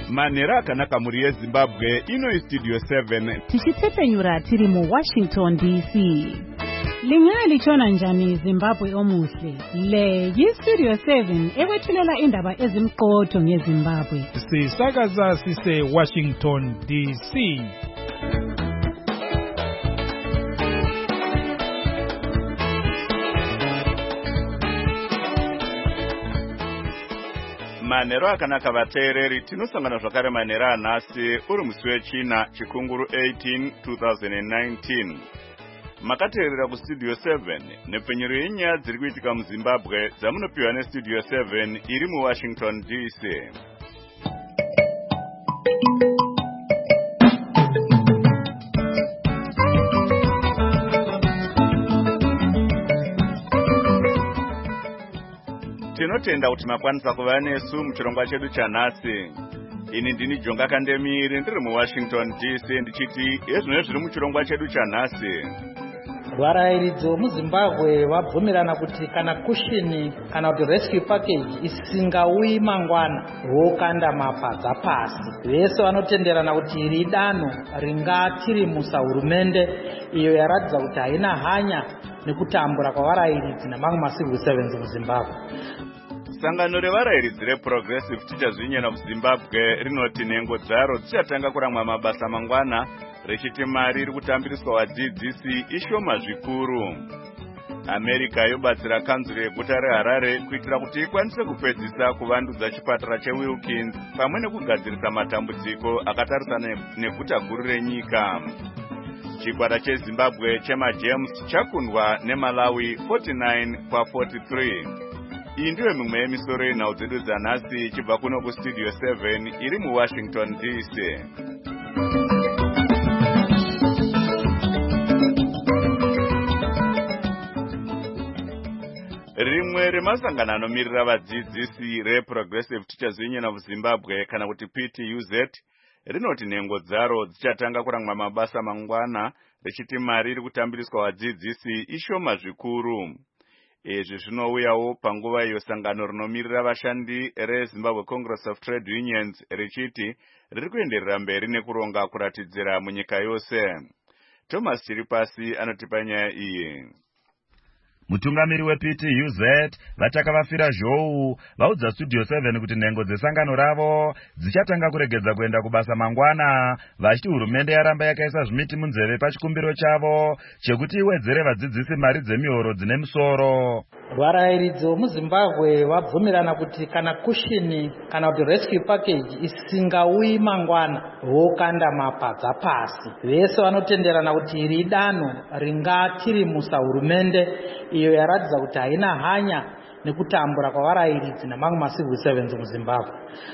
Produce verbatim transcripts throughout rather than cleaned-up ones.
Manera akanaka muri yeZimbabwe ino istudio seven. Tichitepenyura tiri mu Washington D C. Lingali chona njani Zimbabwe omuhle. Le yistudio seven ewethulela indaba ezimqotho ngeZimbabwe. Sisakaza sise Washington D C. Manero akanaka vateereri tinosangana zvakare manera anhasi uri musi wechina chikunguru eighteen twenty nineteen. Makateerera kustudio seven nepfenyero yenyaya dziri kuitika muZimbabwe dzamunopiwa nestudio seven iri muWashington D C. Tinotenda kuti makwanisa kuva nesu muchirongwa chedu chanhasi. Ini ndini Jonga Kandemiri ndiri muWashington D C ndichiti ezvino zviri muchirongwa chedu chanhasi. Varairidzi muZimbabwe vabvumirana kuti kana kushini kana kuti rescue package isingauyi mangwana vokanda mapadza pasi. Vese vanotenderana kuti iri danho ringatirimusa hurumende iyo yaratidza kuti haina hanya nekutambura kwavarairidzi namamwe macivil servants muZimbabwe. Sangano revarairidzi reProgressive Teachers Union of Zimbabwe rinoti nhengo dzaro dzichatanga kuramwa mabasa mangwana richiti mari iri kutambiriswa vadzidzisi ishoma zvikuru. America yobatsira kanzuro yeguta reHarare kuitira kuti ikwanise kupedzisa kuvandudza chipatara cheWilkins pamwe nekugadzirisa matambudziko akatarisana neguta guru renyika. Chikwata cheZimbabwe chemaGems chakundwa neMalawi forty-nine kwaforty-three. Iyi ndiyo mimwe yemisoro yenhau dzedu dzanhasi ichibva kuno kustudio seven iri muWashington D C. Rimwe remasangano anomirira vadzidzisi reProgressive Teachers Union of Zimbabwe kana kuti P T U Z rinoti nhengo dzaro dzichatanga kuramwa mabasa mangwana richiti mari iri kutambiriswa vadzidzisi ishoma zvikuru. Izvi zvinouyawo panguva iyo sangano rinomirira vashandi reZimbabwe Congress of Trade Unions richiti riri kuenderera mberi nekuronga kuratidzira munyika yose. Thomas Chiripasi anotipa nyaya iyi. Mutungamiri weP T U Z vatakavafira zhou vaudza studio seven kuti nhengo dzesangano ravo dzichatanga kuregedza kuenda kubasa mangwana vachiti hurumende yaramba yakaisa zvimiti munzeve pachikumbiro chavo chekuti iwedzere vadzidzisi mari dzemihoro dzine musoro. Varairidzi muZimbabwe vabvumirana kuti kana kushini kana kuti rescue package isingauyi mangwana vokanda mapadza pasi. Vese vanotenderana kuti iri danho ringatirimusa hurumende iyo yaratidza kuti haina hanya nekutambura kwavarairidzi namamwe macivil servants muZimbabwe.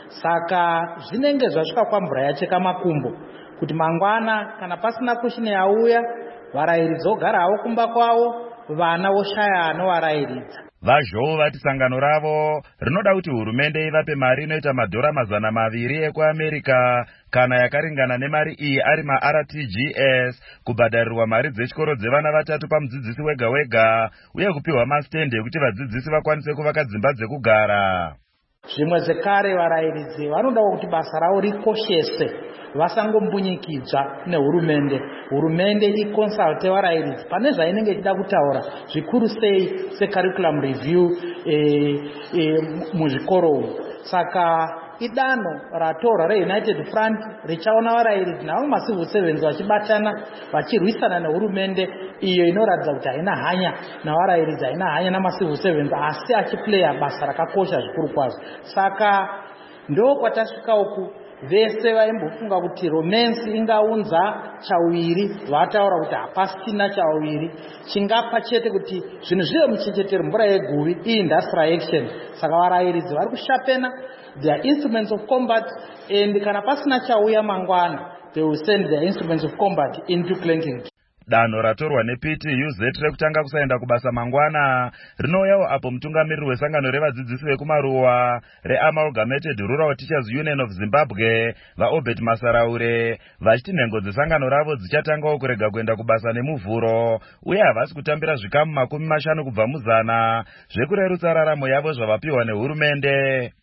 Saka zvinenge zvasvika kwamvura yacheka makumbo kuti mangwana kana pasina kushini yauya varairidzi vogara havo kumba kwavo, vana voshaya anovarairidza. Vazhou vati sangano ravo rinoda kuti hurumende ivape mari inoita madhora mazana maviri ekuAmerika kana yakaringana nemari iyi ari maR T G S kubhadharirwa mari dzechikoro dzevana vatatu pamudzidzisi wega wega uye kupiwa masitende ekuti vadzidzisi vakwanise kuvaka dzimba dzekugara. Zvimwe zvekare varairidzi vanoda kuti basa ravo rikoshese, vasangombunyikidzwa nehurumende. Hurumende ikonsalte varairidzi pane zvainenge ichida kutaura zvikuru sei securriculum review e, e, muzvikoro. Saka idanho ratorwa reUnited Front richaona varairidzi navo macivil servants vachibatana vachirwisana nehurumende iyo inoratidza kuti haina hanya navarairidzi, haina hanya namacivil servants asi achiplaya basa rakakosha zvikuru kwazvo. Saka ndo kwatasvika uku. Vese vaimbofunga kuti romance ingaunza chawiri, vataura kuti hapasina chawiri, chingapa chete kuti zvinhu zvive muchechetero mvura yeguvi industrial action. Saka varairidzi vari kushapena their instruments of combat, and kana pasina chauya mangwana they will send their instruments of combat into clanking. Danho ratorwa neP T U Z rekutanga kusaenda kubasa mangwana rinouyawo apo mutungamiriri wesangano revadzidzisi vekumaruwa reAmalgamated Rural Teachers Union of Zimbabwe vaObert Masaraure vachiti nhengo dzesangano ravo dzichatangawo kurega kuenda kubasa nemuvhuro uye havasi kutambira zvikamu makumi mashanu kubva muzana zvekurerutsa raramo yavo zvavapiwa nehurumende.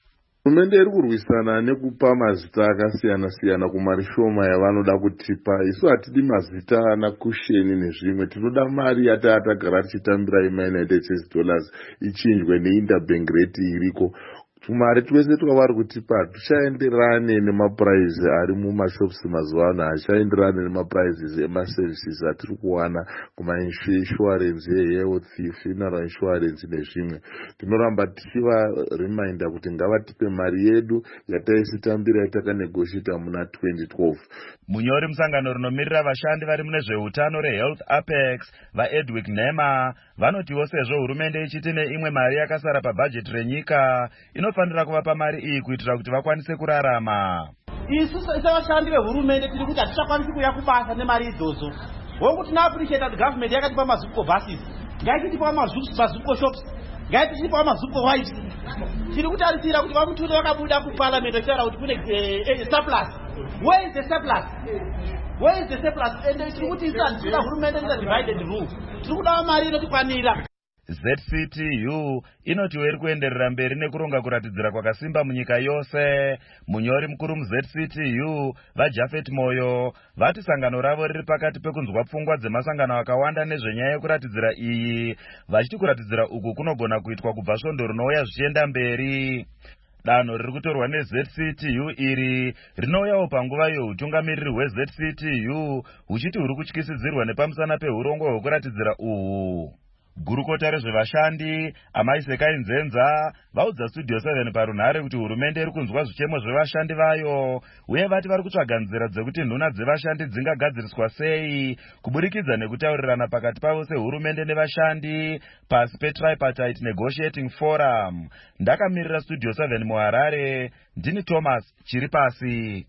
Hurumende iri kurwisana nekupa mazita akasiyana siyana kumari shoma yavanoda kutipa. Isu hatidi mazita ana kusheni nezvimwe, tinoda mari yata atagara tichitambira ima United States dollars ichinjwe neinterbank rate iriko. Tumari twese twavari kutipa tuchaenderane nemapuraizi ari mumashops mazuva ano, hachaenderane nemapuraizi emaservices atiri kuwana kumainsurance ehealth, funeral insurance nezvimwe. Tinoramba tichivareminder kuti ngavatipe mari yedu yataisitambira yatakanegotiata muna twenty twelve. Munyori musangano rinomirira vashandi vari mune zveutano reHealth Apex vaEdwick Nema vanotiwo sezvo hurumende ichiti neimwe mari yakasara pabhajeti renyika inofanira kuvapa mari iyi kuitira kuti vakwanise kurarama. Isu sevashandi vehurumende tiri kuti hatichakwanisi kuya kubasa nemari idzodzo. Hongu tina appreciate that government yakatipa mazuko buses, ngaitipa mazuko shops, ngaitipa mazuko white. Tiri kutarisira kuti vamutune vakabuda kuparliament vachitaura kuti kune surplus. Where is the surplus? Where is the surplus? And tiri kuti isu handisina hurumende ina divided rule. Tiri kudawo mari inotikwanira. Z C T U inotiwo iri kuenderera mberi nekuronga kuratidzira kwakasimba munyika yose. Munyori mukuru mu Z C T U vaJafet Moyo vati sangano ravo riri pakati pekunzwa pfungwa dzemasangano akawanda nezvenyaya yekuratidzira iyi, vachiti kuratidzira uku kunogona kuitwa kubva svondo rinouya zvichienda mberi. Danho riri kutorwa neZ C T U iri rinouyawo panguva youtungamiriri hweZ C T U huchiti huri kutyisidzirwa nepamusana peurongo hwekuratidzira uhu. Gurukota rezvevashandi Amai Sekai Nzenza vaudza Studio seven parunhare kuti hurumende iri kunzwa zvichemo zvevashandi vayo, uye vati vari kutsvaga nzira dzekuti nhuna dzevashandi dzingagadziriswa sei kuburikidza nekutaurirana pakati pavo sehurumende nevashandi pasi peTripartite Negotiating Forum. Ndakamirira Studio seven muHarare, ndini Thomas Chiripasi.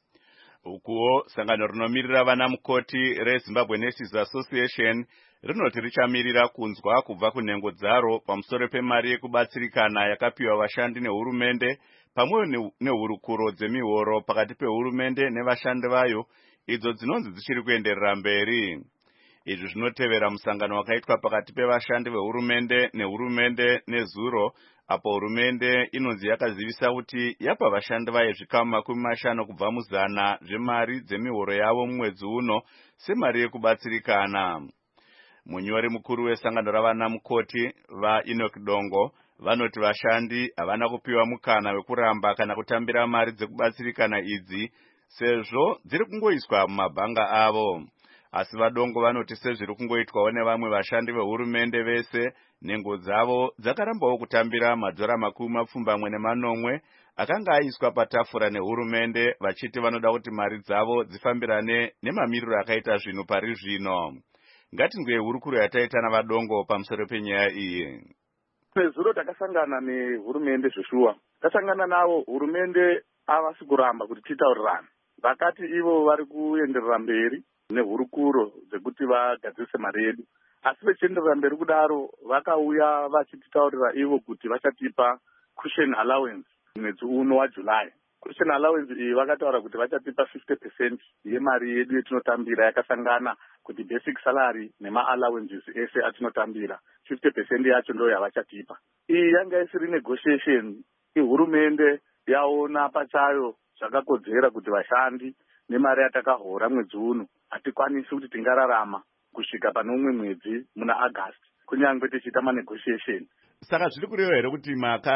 Ukuwo sangano rinomirira vana mukoti reZimbabwe Nurses Association rinoti richamirira kunzwa kubva kunhengo dzaro pamusoro pemari yekubatsirikana yakapiwa vashandi nehurumende pamwe nehurukuro dzemihoro pakati pehurumende nevashandi vayo idzo dzinonzi dzichiri kuenderera mberi. Izvi zvinotevera musangano wakaitwa pakati pevashandi vehurumende nehurumende nezuro, apo hurumende inonzi yakazivisa kuti yapa vashandi vayo zvikamu makumi mashanu kubva muzana zvemari dzemihoro yavo mumwedzi uno semari yekubatsirikana. Munyori mukuru wesangano ravana mukoti vaEnoch Dongo vanoti vashandi havana kupiwa mukana wekuramba kana kutambira mari dzekubatsirikana idzi sezvo dziri kungoiswa mumabhanga avo. Asi vaDongo vanoti sezviri kungoitwawo nevamwe vashandi vehurumende vese, nhengo dzavo dzakarambawo kutambira madhora makumi mapfumbamwe nemanomwe akanga aiswa patafura nehurumende, vachiti vanoda kuti mari dzavo dzifambirane nemamiriro akaita zvinhu pari zvino. Ngatinzwe hurukuro yataita navaDongo pamusoro penyaya iyi. Nezuro takasangana nehurumende zveshuwa. Tasangana navo, hurumende havasi kuramba kuti titaurirane. Vakati ivo vari kuenderera mberi nehurukuro dzekuti vagadzirise mari yedu. Asi vachienderera mberi kudaro vakauya vachititaurira ivo kuti vachatipa cushion allowance mwedzi uno waJuly. Cushion allowance iyi vakataura kuti vachatipa fifty percent yemari yedu yetinotambira yakasangana kuti basic salary nema allowances ese atinotambira. fifty percent yacho ndo yavachatipa. Iyi yanga isiri negotiation. Ihurumende yaona pachayo zvakakodzera kuti vashandi nemari yatakahora mwedzi uno hatikwanisi kuti tingararama kusvika pane umwe mwedzi muna August kunyangwe tichiita manegotiation. Saka zviri kureva here kuti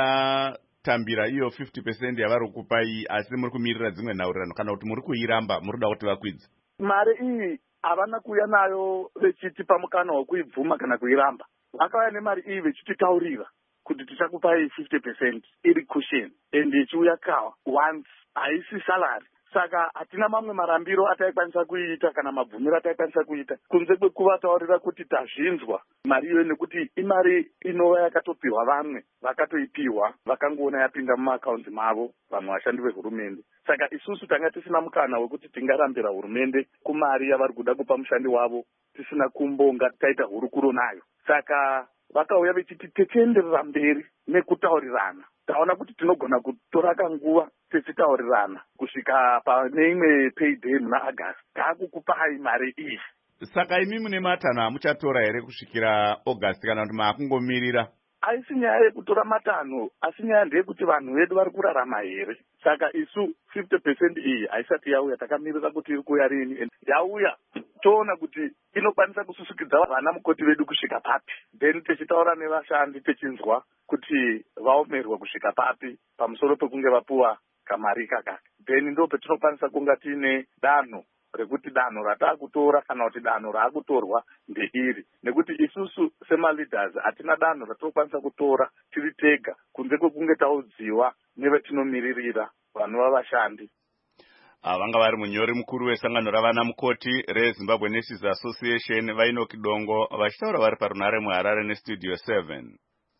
makatambira iyo fifty percent yavari kupai asi muri kumirira dzimwe nhaurirano kana kuti muri kuiramba muri kuda kuti vakwidze? Mari iyi havana kuuya nayo vechitipa mukana wekuibvuma kana kuiramba. Vakauya nemari iyi vechititaurira kuti tichakupai fifty percent iri cushion ende ichiuya kawa once haisi salary. Saka hatina mamwe marambiro ataikwanisa kuita kana mabvumiro ataikwanisa kuita kunze kwekuvataurira kuti tazvinzwa mari iyo nekuti imari inova yakatopiwa vamwe vakatoipiwa vakangoona yapinda mumaakaunti mavo vamwe vashandi vehurumende. Saka isusu tanga tisina mukana wekuti tingarambira hurumende kumari yavari kuda kupa mushandi wavo tisina kumbonga taita hurukuro nayo. Saka vakauya vechiti tichienderera mberi nekutaurirana. Taona kuti tinogona kutora kanguva tichitaurirana kusvika pane imwe payday muna August taakukupai mari iyi. Saka imi mune matanho amuchatora here kusvikira August kana kuti maakungomirira? haisi nyaya yekutora matanho, asi nyaya ndeyekuti vanhu vedu vari kurarama here. Saka isu fifty percent iyi haisati yauya, takamirira kuti iri kuuya rini. Yauya toona kuti inokwanisa kususukidza vana mukoti vedu kusvika papi, then tichitaura nevashandi tichinzwa kuti vaomerwa kusvika papi pamusoro pekunge vapuwa kamari kakaka, then ndo petinokwanisa kunga tiine danho rekuti danho rataakutora kana kuti danho raakutorwa ndeiri, nekuti isusu semaleaders hatina danho ratinokwanisa kutora tiri tega kunze kwekunge taudziwa nevetinomiririra vanhu vavashandi. Vanga vari munyori mukuru wesangano ravana mukoti reZimbabwe Nurses Association Vainoki Dongo vachitaura vari parunare muHarare nestudio seven.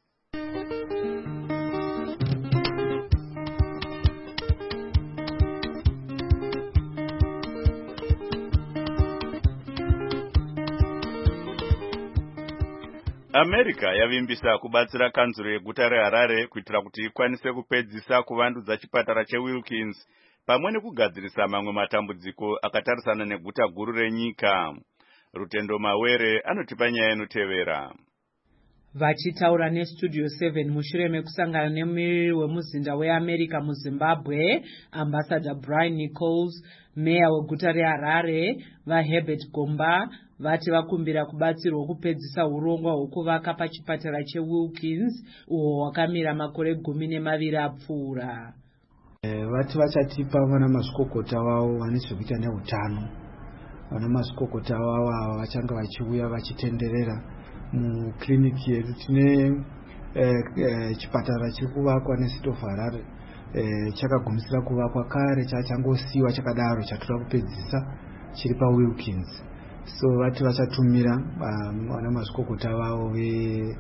America yavimbisa kubatsira kanzuro yeguta reHarare kuitira kuti ikwanise kupedzisa kuvandudza chipatara cheWilkins pamwe nekugadzirisa mamwe matambudziko akatarisana neguta guru renyika. Rutendo Mawere anotipa nyaya inotevera. Vachitaura nestudio seven mushure mekusangana nemumiriri wemuzinda weAmerica muZimbabwe, Ambassador Brian Nichols, meya weguta reHarare, vaHerbert Gomba, vati vakumbira kubatsirwa kupedzisa urongwa hwekuvaka pachipatara cheWilkins uho hwakamira makore gumi nemaviri apfuura. Vati vachatipa vana mazvikokota vavo vane zvekuita neutano. Vana mazvikokota vavo ava vachanga vachiuya vachitenderera mukliniki yedu. Tine chipatara chiri kuvakwa neCity of Harare chakagumisira kuvakwa kare, chachangosiiwa chakadaro chatoda kupedzisa chiri paWilkins. So vati vachatumira vana mazvikokota vavo ve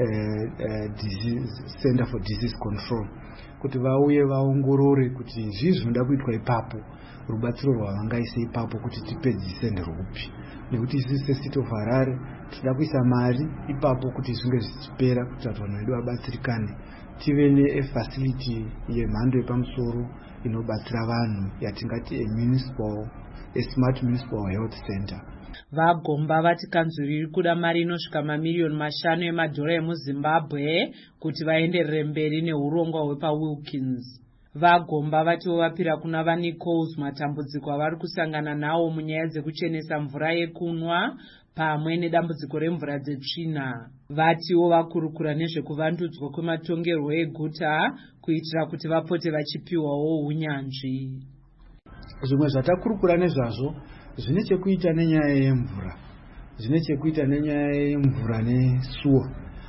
Center for Disease Control kuti vauye vaongorore kuti zvii zvinoda kuitwa ipapo, rubatsiro rwavangaise ipapo kuti tipedzise nderupi, nekuti isi seCity of Harare tinoda kuisa mari ipapo kuti zvinge zvichipera kuti vanhu vedu vabatsirikane, tive nefacility yemhando yepamusoro inobatsira vanhu yatingati a municipal a smart municipal health center. Vagomba vati kanzuro iri kuda mari inosvika mamiliyoni mashanu emadhora emuZimbabwe kuti vaenderere mberi neurongwa hwepaWilkins. Vagomba vatiwo vapira kuna vaNichols matambudziko avari kusangana nawo munyaya dzekuchenesa mvura yekunwa pamwe nedambudziko remvura dzetsvina. Vatiwo vakurukura nezvekuvandudzwa kwematongerwo eguta kuitira kuti vapote vachipiwawo unyanzvi. Zvimwe zvatakurukura nezvazvo zvine chekuita nenyaya yemvura, zvine chekuita nenyaya yemvura nesuo.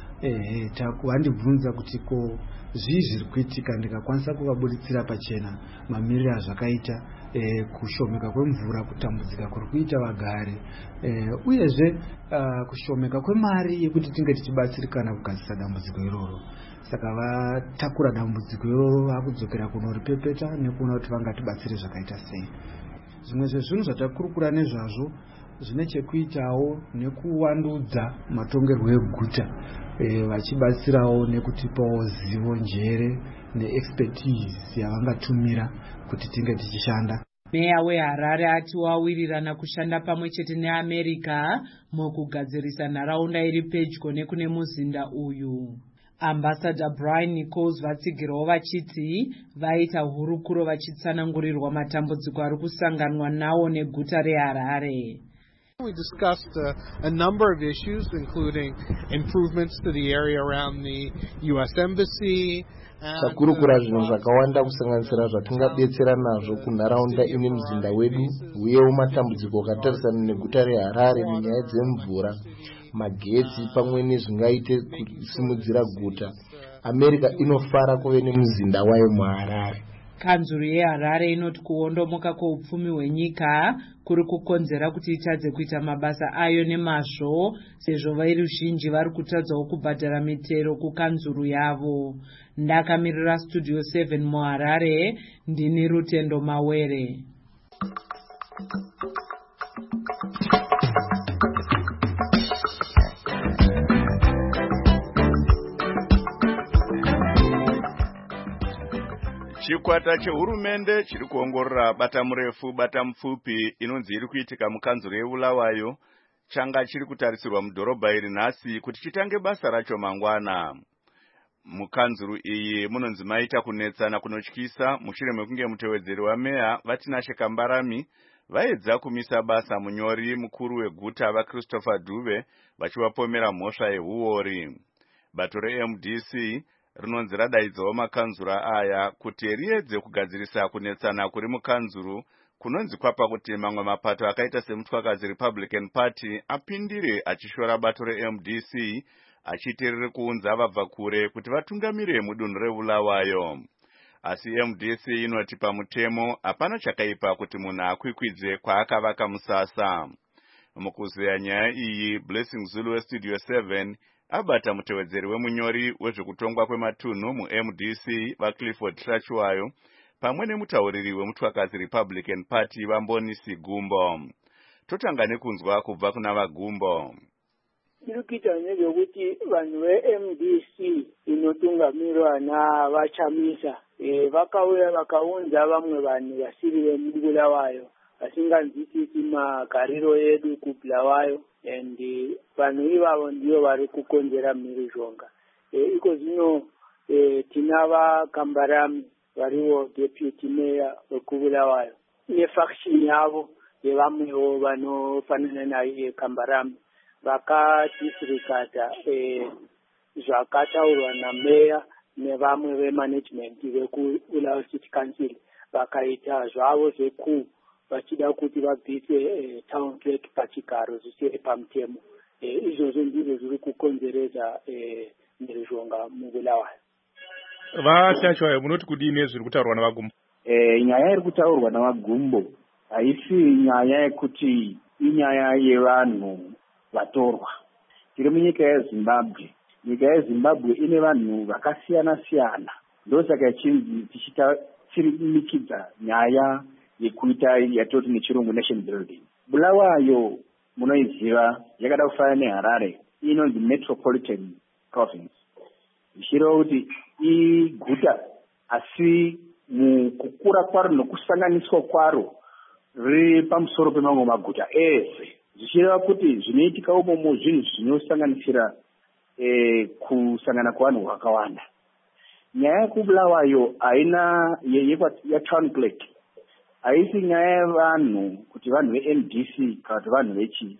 Eh, takuvandibvunza kuti ko zvii zviri kuitika, ndikakwanisa kuvabuditsira pachena mamiriro azvakaita eh, kushomeka kwemvura, kutambudzika kuri kuita vagare, eh, uyezve uh, kushomeka kwemari yekuti tinge tichibatsirikana kugadzirisa dambudziko iroro. Saka vatakura dambudziko iroro vakudzokera kunoripepeta nekuona kuti vangatibatsire zvakaita sei. Zvimwe zvezvinhu zvatakurukura nezvazvo zvine chekuitawo nekuwandudza matongerwo eguta, e, vachibatsirawo nekutipawo zivo, njere neexpertise yavangatumira kuti tinge tichishanda. Meya weHarare ati wawirirana kushanda pamwe chete neAmerica mukugadzirisa nharaunda iri pedyo nekune muzinda uyu. Ambassador Brian Nichols vatsigirawo vachiti vaita hurukuro vachitsanangurirwa matambudziko ari kusanganwa nawo neguta reHarare. We discussed uh, a number of issues, including improvements to the area around the U S Embassy. Takurukura zvinhu zvakawanda kusanganisira zvatingabetsera nazvo kunharaunda ine muzinda wedu, uyewo matambudziko akatarisana neguta reHarare munyaya dzemvura, magetsi pamwe nezvingaite kusimudzira guta. America inofara kuve nemuzinda wayo muHarare. Kanzuro yeHarare inoti kuondomoka kweupfumi hwenyika kuri kukonzera kuti itadze kuita mabasa ayo nemazvo, sezvo veruzhinji vari kutadzawo kubhadhara mitero kukanzuro yavo. Ndakamirira studio seven muHarare, ndini Rutendo Mawere. Chikwata chehurumende chiri kuongorora bata murefu bata mupfupi inonzi iri kuitika mukanzuro yeBulawayo changa chiri kutarisirwa mudhorobha iri nhasi kuti chitange basa racho mangwana. Mukanzuru iyi munonzi maita kunetsana kunotyisa mushure mekunge mutevedzeri wameya vatinashe Kambarami vaedza kumisa basa munyori mukuru weguta vaChristopher Dube vachivapomera mhosva yehuori. Bato re-M D C rinonzi radaidzawo makanzura aya kuti riedze kugadzirisa kunetsana kuri mukanzuru kunonzi kwapa kuti mamwe mapato akaita semutwakazi Republican Party apindire achishora bato re-M D C achiti riri kuunza vabva kure kuti vatungamire mudunhu reBulawayo. Asi M D C inoti pamutemo hapana chakaipa kuti munhu akwikwidze kwaakavaka musasa. Mukuzeya nyaya iyi, Blessing Zulu weStudio seven abata mutevedzeri wemunyori wezvekutongwa kwematunhu mu-M D C vaClifford Hlachuwayo pamwe nemutauriri wemutwakazi Republican Party vaMbonisi Gumbo. Totanga nekunzwa kubva kuna vaGumbo. Chiri kuita nezvekuti vanhu ve-M D C inotungamirwa navachamisa e, vakauya vakaunza vamwe vanhu vasiri vemuBulawayo vasinganzwisisi magariro edu kuBulawayo, and vanhu ivavo ndio vari kukonzera mhirizhonga. E, iko zvino e, tina vaKambarami variwo deputy mayor wekuBulawayo nefaction yavo yevamwewo vanofanana naye Kambarami vakadisregata eh, zvakataurwa nameya nevamwe vemanagement vekuBulawayo City Council vakaita zvavo zveku vachida kuti vabvise eh, town clerk pachigaro zvisiri pamutemo. Eh, izvozvo ndizvo zviri kukonzeresa eh, mhirizhonga muBulawayo. Vahlachuwayo munoti kudini zviri kutaurwa navaGumbo? Eh, nyaya iri kutaurwa navaGumbo haisi nyaya yekuti inyaya yevanhu vatorwa. Tiri munyika yeZimbabwe. Nyika yeZimbabwe ine vanhu vakasiyana siyana. Ndosaka chinzi tichirimikidza nyaya yekuita yatoti nechirungu nation building. Bulawayo munoiziva yakada kufanana neHarare, inonzi metropolitan province. Zvichireva kuti iguta asi mukukura kwaro nokusanganiswa kwaro riri pamusoro pemamwe maguta ese. Zvichireva kuti zvinoitika umomo zvinhu zvinosanganisira eh, kusangana kwavanhu vakawanda. Nyaya yekuBulawayo haina yetown clerk, haisi nyaya yevanhu kuti vanhu ve-M D C kana kuti vanhu vechi,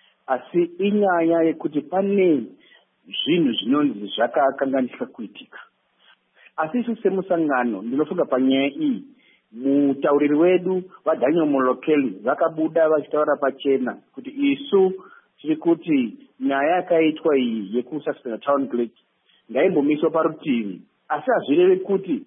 asi inyaya yekuti pane zvinhu zvinonzi zvakakanganisika kuitika. Asi isu semusangano ndinofunga panyaya iyi mutauriri wedu vaDaniel Molokeli vakabuda vachitaura pachena kuti isu tiri kuti nyaya yakaitwa iyi yekususpenda town clerk ngaimbomiswa parutivi, asi hazvirevi kuti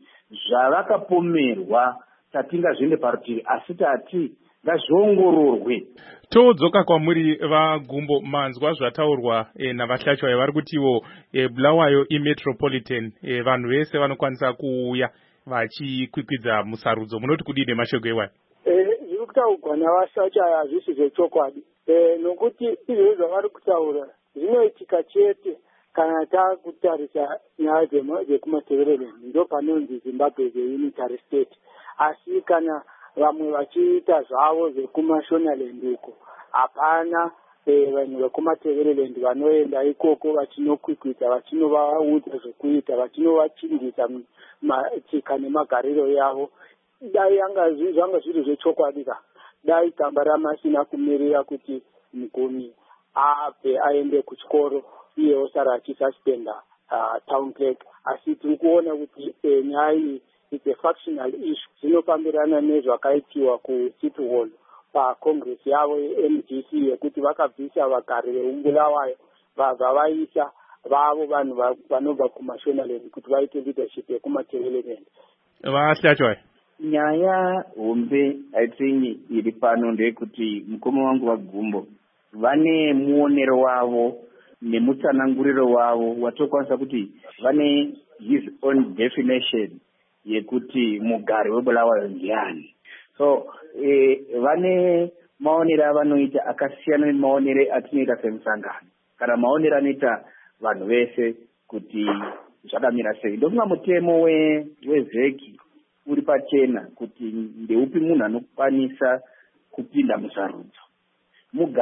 zvavakapomerwa tatingazviende parutivi, asi tati ngazviongororwe. Todzoka kwamuri vaGumbo, manzwa zvataurwa e, navaHlachuwayo vari kutiwo e, Bulawayo imetropolitan, e, vanhu vese vanokwanisa kuuya vachikwikwidza musarudzo. Munoti kudini mashoko ewayo? Zviri kutaurwa navaHlachuwayo hazvisi zvechokwadi, nokuti izvo zvavari kutaura zvinoitika chete kana takutarisa nyaya dzekumateverero, ndo panonzi Zimbabwe the unitary state. Asi kana vamwe vachiita zvavo zvekumashonaland uko, hapana vanhu vekumateverland vanoenda ikoko vachinokwikwidza, vachinovaudza zvekuita, vachinovachingisa tsika nemagariro yavo. Dai zvanga zviri zvechokwadi ka, dai Kambarami asina kumirira kuti mugoni abve aende kuchikoro iye osara achisuspenda uh, town clerk. Asi tiri kuona kuti eh, nyaya iyi it's a factional issue, zvinopambirana nezvakaitiwa kuCity Hall pacongress yavo ye-M D C yekuti vakabvisa vagari vemuBulawayo vabva vaisa vavo vanhu vanobva kumashonaland kuti vaite leadership yekumateverland. VaHlachuwayo, nyaya hombe haitini iri pano ndeyekuti mukoma wangu vaGumbo vane muonero wavo nemutsananguriro wavo watokwanisa kuti vane his own definition yekuti mugari weBulawayo ndiani. So eh, vane maonero avanoita akasiyana nemaonero atinoita semusangano kana maonero anoita vanhu vese kuti zvakamira sei. Ndofunga mutemo wezeki uri pachena kuti ndeupi munhu anokwanisa kupinda musarudzo.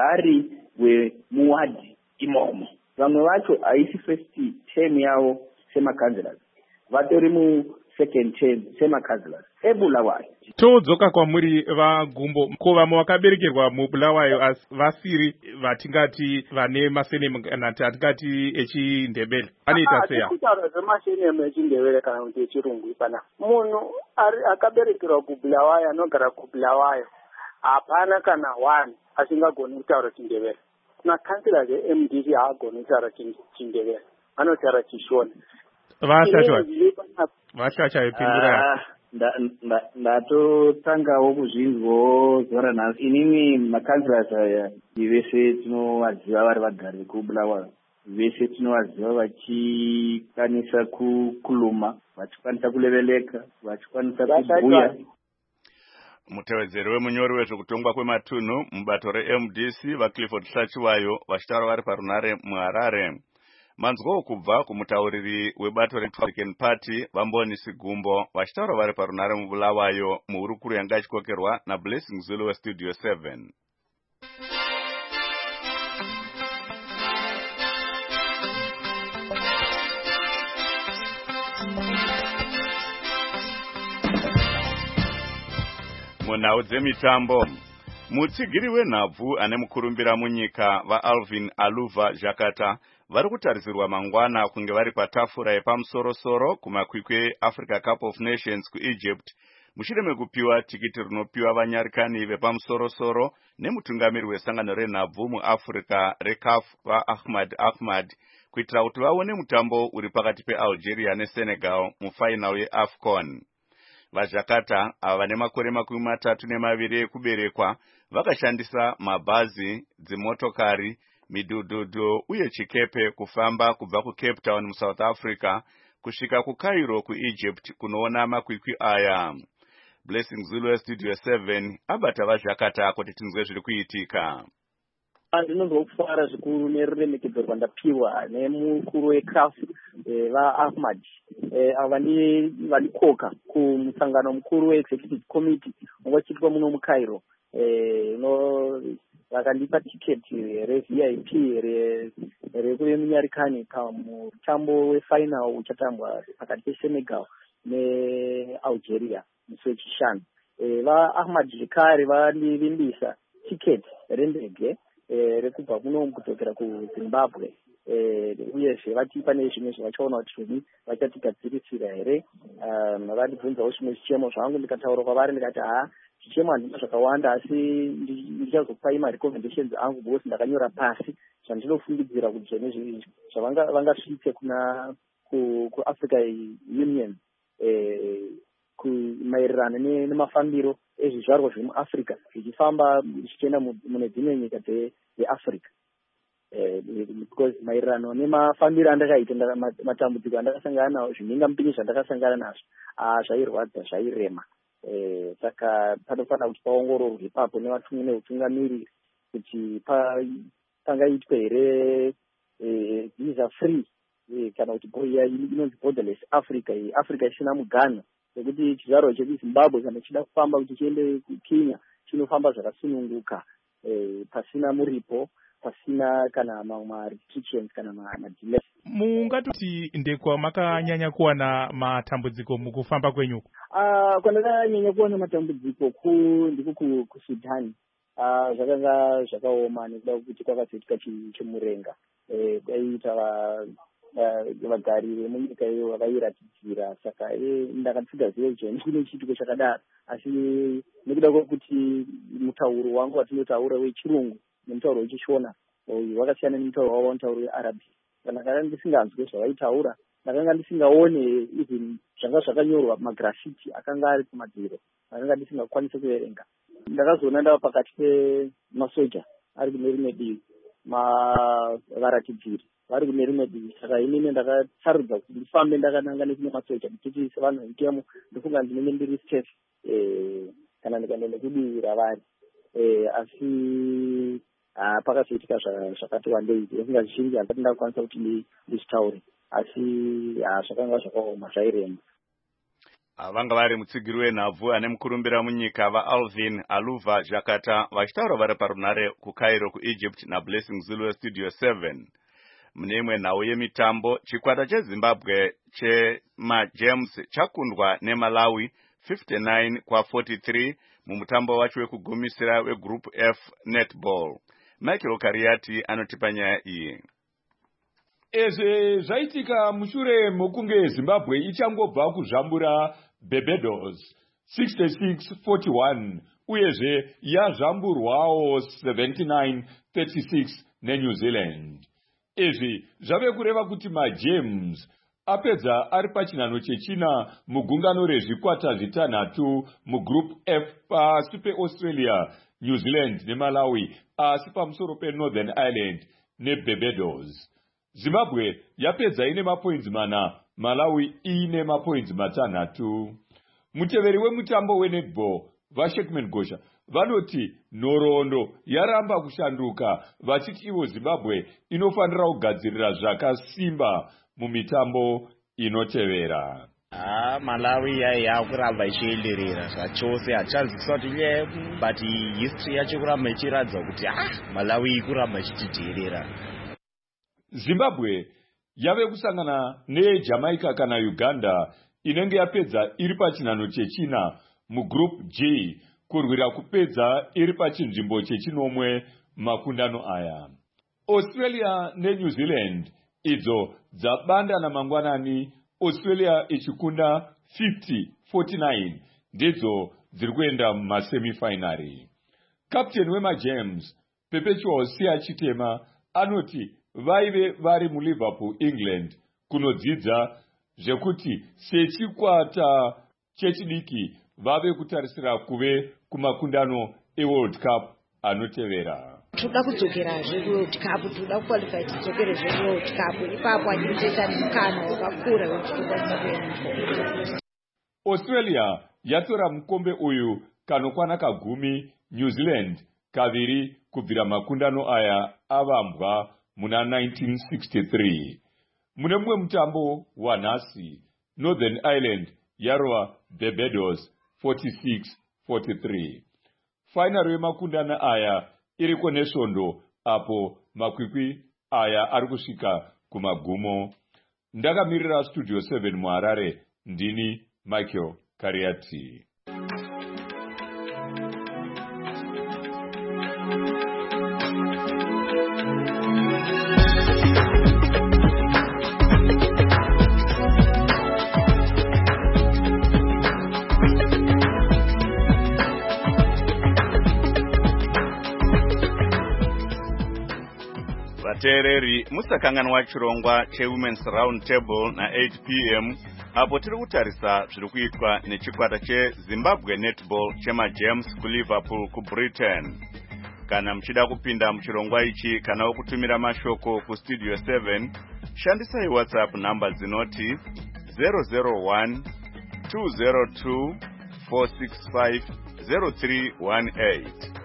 Mugari wemuwadhi imomo, vamwe vacho haisi first term yavo, semakanzilors vatori musecond term semakanzilors ebulawayo. Todzoka kwamuri vaGumbo, ko vamwe vakaberekerwa muBulawayo asi vasiri vatingati vane masenemu kana atingati echiNdebele anoita seya? Kutaura zvemashenemu echiNdebele kana kuti echirungu ipana, munhu akaberekerwa kuBulawayo anogara kuBulawayo hapana kana one asingagoni kutaura chiNdebele. Kuna kansila ze-M D C haagoni kutaura chiNdebele, vanotaura Chishona. Vashacha vashacha ipindura ndatotangawo kuzvinzwawo zora nhasi. Inini makanzilors aya vese tinovaziva vari vagari vekubulawayo, vese tinovaziva vachikwanisa kukuluma, vachikwanisa kuleveleka, vachikwanisa kubhuya. Mutevedzeri wemunyori wezvekutongwa kwematunhu mubato re-M D C vaClifford Hlachiwayo vachitaura vari parunare muHarare. Manzwawo kubva kumutauriri webato reRepublican Party Vambonisi Gumbo vachitaura vari parunare muBulawayo muhurukuru yanga ichikokerwa naBlessing Zulu weStudio seven. Munhau dzemitambo, mutsigiri wenhabvu ane mukurumbira munyika vaAlvin Aluva Jakata vari kutarisirwa mangwana kunge vari patafura yepamusorosoro kumakwikwi eAfrica Cup of Nations kuEgypt mushure mekupiwa tikiti rinopiwa vanyarikani vepamusorosoro nemutungamiri wesangano renhabvu muAfrica reCAF vaAhmad Ahmad kuitira kuti vaone mutambo uri pakati peAlgeria neSenegal mufainal yeAFCON. VaJakata ava vane makore makumi matatu nemaviri ekuberekwa vakashandisa mabhazi, dzimotokari, midhudhudhu uye chikepe kufamba kubva kuCape Town muSouth Africa kusvika kuCairo kuEgypt kunoona makwikwi aya. Blessing Zulu weStudio seven abata vaJakata kuti tinzwe zviri kuitika. Ndinonzwa kufara zvikuru neruremekedzo rwandapiwa nemukuru weCAF vaAhmad ava vanikoka kumusangano mukuru weExecutive Committee ungochitwa muno muCairo. Vakandipa tiketi reV I P rekuve munyarikani pamutambo wefinal uchatambwa pakati peSenegal neAlgeria musi wechishanu. VaAhmad zvekare vandivimbisa tiketi rendege rekubva kuno kudzokera kuZimbabwe, uyezve vatipa nezvimwe zvavachaona kuti zvini vachatigadzirisira here. Vandibvunzawo zvimwe zvichemo zvangu ndikataura kwavari ndikati ha zvichemo handina zvakawanda asi ndichazopai marecommendations angu because ndakanyora pasi zvandinofungidzira kuti zvene zvavangasvitse kuna kuAfrica Union maererano nemafambiro ezvizvarwa zviri muAfrica zvichifamba zvichienda mune dzimwe nyika dzeAfrica, because maererano nemafambiro andakaita matambudziko andakasangana nawo zvimhingamupinyi zvandakasangana nazvo zvairwadza zvairema. Saka panofanira kuti paongororwe ipapo neutungamiriri kuti pangaitwe here visa free kana kuti inonzi borderless Africa, Africa isina mugano nekuti chizvarwa chedu Zimbabwe kana chida kufamba kuti chiende kuKenya chinofamba zvakasununguka pasina muripo, pasina kana mamwe restrictions kana madelays. Mungatoti ndekwa makanyanya kuwana matambudziko mukufamba kwenyu? Ah, kwandakanyanya kuwana matambudziko ku ndiko kuSudan. Ah, zvakanga zvakaoma nekuda kuti kwakazoitika chimurenga. Eh, kwaita vagari vemunyika iyo vakairatidzira, saka ndakatsigaziva kuti kune chituko chakadaro, asi nekuda kwekuti mutauro wangu watinotaura wechirungu nemutauro wechishona wakasiyana nemutauro wavo mutauro weArabhi, kana ndakanga ndisinganzwe zvavaitaura, ndakanga ndisingaone even zvanga zvakanyorwa magrafiti akanga ari kumadziro, ndakanga ndisingakwanisa kuverenga. Ndakazoona ndava pakati pemasoja ari kune rimwe divi, varatidziri vari kune rimwe divi, saka inini ndakasarudza kuti ndifambe ndakananga nekune masoja ndikuti sevanhu veitemo ndofunga ndinenge ndiri safe kana ndikaenda nekudivi ravari, asi pakazoitika zvakati wandei ndofunga zvizhinji handati ndakwanisa kuti ndizvitaure, asi zvakanga zvakaoma zvairema. Vanga vari mutsigiri wenhabvu ane mukurumbira munyika vaAlvin Aluva Jakata vachitaura vari parunare kuCairo kuEgypt naBlessing Zulu weStudio seven. Mune imwe nhau yemitambo, chikwata cheZimbabwe chemaGems chakundwa neMalawi fifty-nine kwa forty-three mumutambo wacho wekugumisira weGroup F netball. Michael Kariati anotipa nyaya iyi. Eze zvaitika mushure mokunge Zimbabwe ichangobva kuzvambura Barbados sixty-six forty-one uyezve yazvamburwawo seventy-nine thirty-six neNew Zealand. Izvi zvave kureva kuti maGems apedza ari pachinhano chechina mugungano rezvikwata zvitanhatu mugroup F pasi peAustralia, New Zealand neMalawi, asi pamusoro peNorthern Ireland neBarbados. Zimbabwe yapedza ine mapoints mana, Malawi ine mapoints matanhatu. Muteveri wemutambo wenetball vaShekman Gosha vanoti nhoroondo yaramba kushanduka, vachiti ivo Zimbabwe inofanira kugadzirira zvakasimba mumitambo inotevera. Ah, Malawi yaiya kuramba ichienderera zvachose, hachanzwiswa kuti nye but history yacho kuramba ichiratidza kuti ah Malawi kuramba ichititeerera. Zimbabwe yave kusangana neJamaica kana Uganda inenge yapedza iri pachinhano chechina mugroup G kurwira kupedza iri pachinzvimbo chechinomwe makundano aya. Australia neNew Zealand idzo dzabandana mangwanani, Australia ichikunda fifty forty-nine ndidzo dziri kuenda mumasemifinari. Captain wemaGems Perpetual Siya Chitema anoti vaive vari muLiverpool, England kunodzidza zvekuti sechikwata chechidiki vave kutarisira kuve kumakundano eWorld Cup anotevera. Toda kudzokerazve kuWorld Cup, toda kuqualify tidzokerezve kuWorld Cup, ipapo anditoita mukana wakakura wekuti tokwanisa kuenda. Australia yatora mukombe uyu kanokwana kagumi, New Zealand kaviri kubvira makundano aya avambwa muna nineteen sixty-three. Mune mumwe mutambo wanhasi, Northern Ireland yarova Barbados forty-six forty-three. Final yemakundana aya iriko nesvondo apo makwikwi aya ari kusvika kumagumo. Ndakamirira Studio seven muHarare, ndini Michael Kariati. Vateereri, musakanganwa chirongwa cheWomen's Round Table na eight p m apo tiri kutarisa zviri kuitwa nechikwata cheZimbabwe netball chemaGems kuLiverpool kuBritain. Kana muchida kupinda muchirongwa ichi kana wokutumira mashoko kuStudio seven, shandisai WhatsApp namba dzinoti zero zero one two zero two four six five zero three one eight.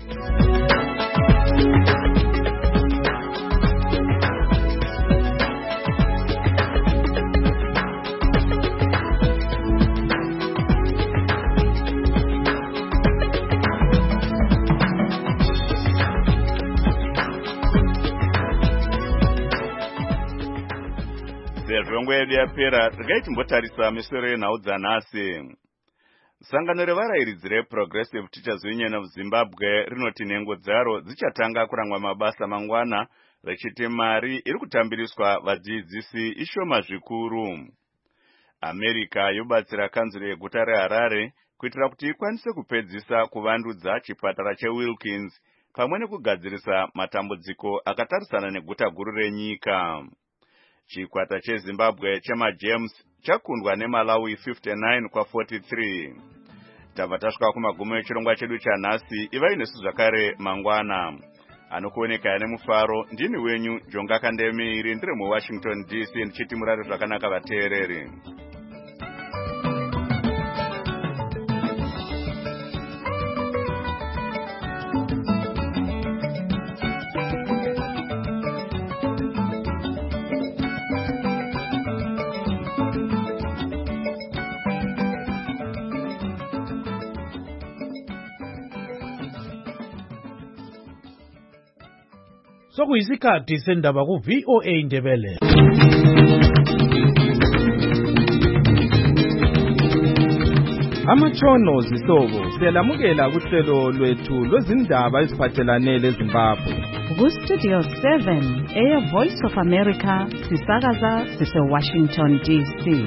Zvongo yedu yapera, regai timbotarisa misoro yenhau dzanhasi. Sangano revarairidzi reProgressive Teachers Union of Zimbabwe rinoti nhengo dzaro dzichatanga kurangwa mabasa mangwana, vachiti mari iri kutambiriswa vadzidzisi ishoma zvikuru. America yobatsira kanzuro yeguta reHarare kuitira kuti ikwanise kupedzisa kuvandudza chipatara cheWilkins pamwe nekugadzirisa matambudziko akatarisana neguta guru renyika. Chikwata cheZimbabwe chemaGems chakundwa neMalawi fifty-nine kwa forty-three. Tabva tasvika kumagumo echirongwa chedu chanhasi. Ivai nesu zvakare mangwana. Anokuoneka nemufaro, ndini wenyu Jonga Kandemiri, ndiri muWashington D C ndichiti murare zvakanaka vateereri. sokuyisikhathi sendaba ku V O A Ndebele. Amatshono zihlobo siyalamukela kuhlelo lwethu lwezindaba eziphathelane leZimbabwe. Ku Studio seven eya Voice of America sisakaza sise Washington D C.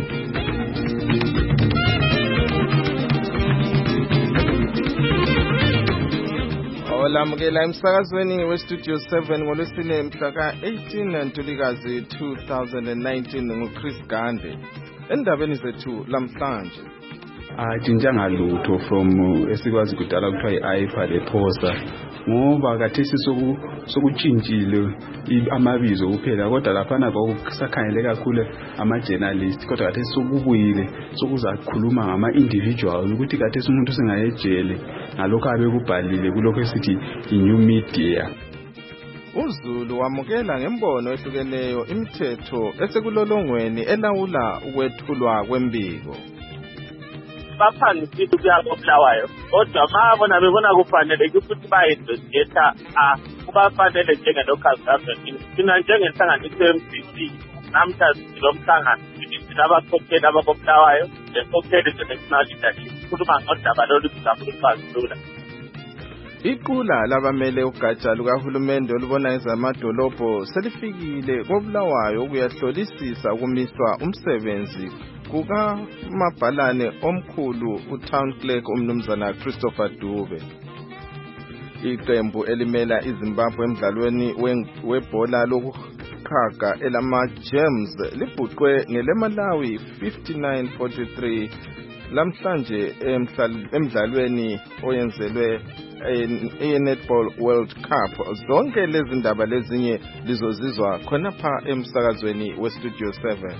Olamukela emsakazweni we Studio seven ngolwesine mhla ka eighteen Ntulikazi two thousand nineteen nguChris Gande. Endabeni zethu lamhlanje ajinjanga lutho from esikwazi kudala kuthiwa I P A lePhosa ngoba kathesi soku sokutshintshile amabizo kuphela kodwa laphana kwakusakhangele kakhulu ama journalist kodwa kathesi sokubuyile sokuzakhuluma ngama individual ukuthi kathesi umuntu singayejele ngalokho abekubhalile kulokho esithi i-new media. uZulu wamukela ngembono ehlukeneyo imithetho esekulolongweni elawula ukwethulwa kwembiko. Baphangisa ukuyabo Bulawayo kodwa mabona bebona kufanele ukuthi bayinvestigate ah kubafanele njenge local government sina njengenhlanganiso M C C namhla silomhlangano sinabakhokheli abakobulawayo lekhokheli ze-national leadership kukhuluma ngodaba lolu luzamulukazula. Iqula labamele ugatsha lukahulumende olubona ezamadolobho selifikile koBulawayo ukuyahlolisisa ukumiswa umsebenzi kuka mabhalane omkhulu uTown Clerk umnumzana Christopher Dube. Iqembu elimela iZimbabwe emidlalweni webhola lokukhaga elama Gems libhuqwe ngelemalawi fifty-nine forty-three lamhlanje emidlalweni oyenzelwe e-Netball World Cup. Zonke lezi ndaba lezinye lizozizwa khonapha emsakazweni we Studio seven.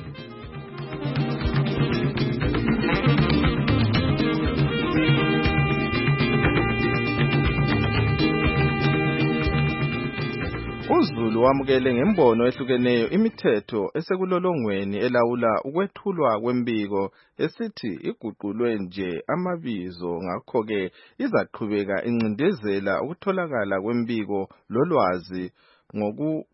uZulu wamukele ngembono ehlukeneyo imithetho esekulolongweni elawula ukwethulwa kwembiko esithi iguqulwe nje amabizo ngakho ke izaqhubeka incindezela ukutholakala kwembiko lolwazi ngoku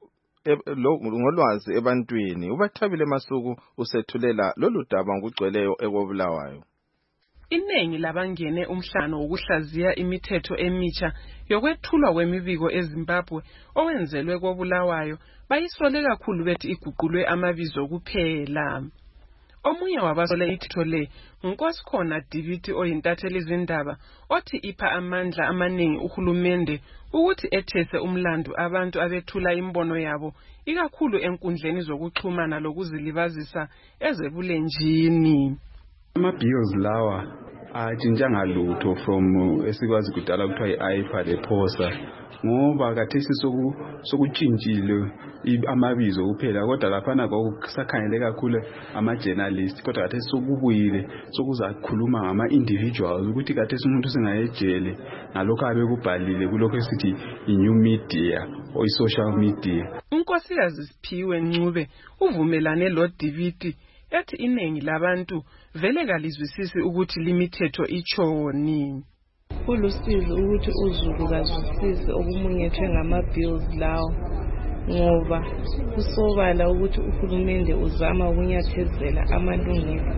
ngolwazi ebantwini. uBathabile Masuku usethulela lolu daba ngokugcweleyo ekobulawayo. Iningi labangene umhlangano wokuhlaziya imithetho emitsha yokwethulwa kwemibiko eZimbabwe owenzelwe koBulawayo bayisole kakhulu bethi iguqulwe amabizo kuphela. Omunye wabasole ithetho le uNkosikhona Diviti oyintatheli izindaba othi ipha amandla amaningi uhulumende ukuthi ethese umlando abantu abethula imbono yabo ikakhulu enkundleni zokuxhumana lokuzilibazisa ezebulenjini. Ama-bills lawa ajinjanga lutho from esikwazi kudala kuthiwa I P A lePhosa ngoba kathesi soku sokutshintshile amabizo kuphela kodwa laphana kwakusakhangele kakhulu ama journalist kodwa kathesi sokubuyile sokuzakhuluma ngama individual ukuthi kathesi umuntu singayejele ngalokho abekubhalile kulokho esithi i-new media or i-social media. uNkosikazi Siphiwe Ncube uvumelane lo Diviti ethi iningi labantu vele kalizwisisi ukuthi limithetho ichoni. Kulusizo ukuthi uZulu kazwisise okumunyethwe ngama-bills lawo ngoba kusobala ukuthi uhulumende uzama ukunyathezela amalungelo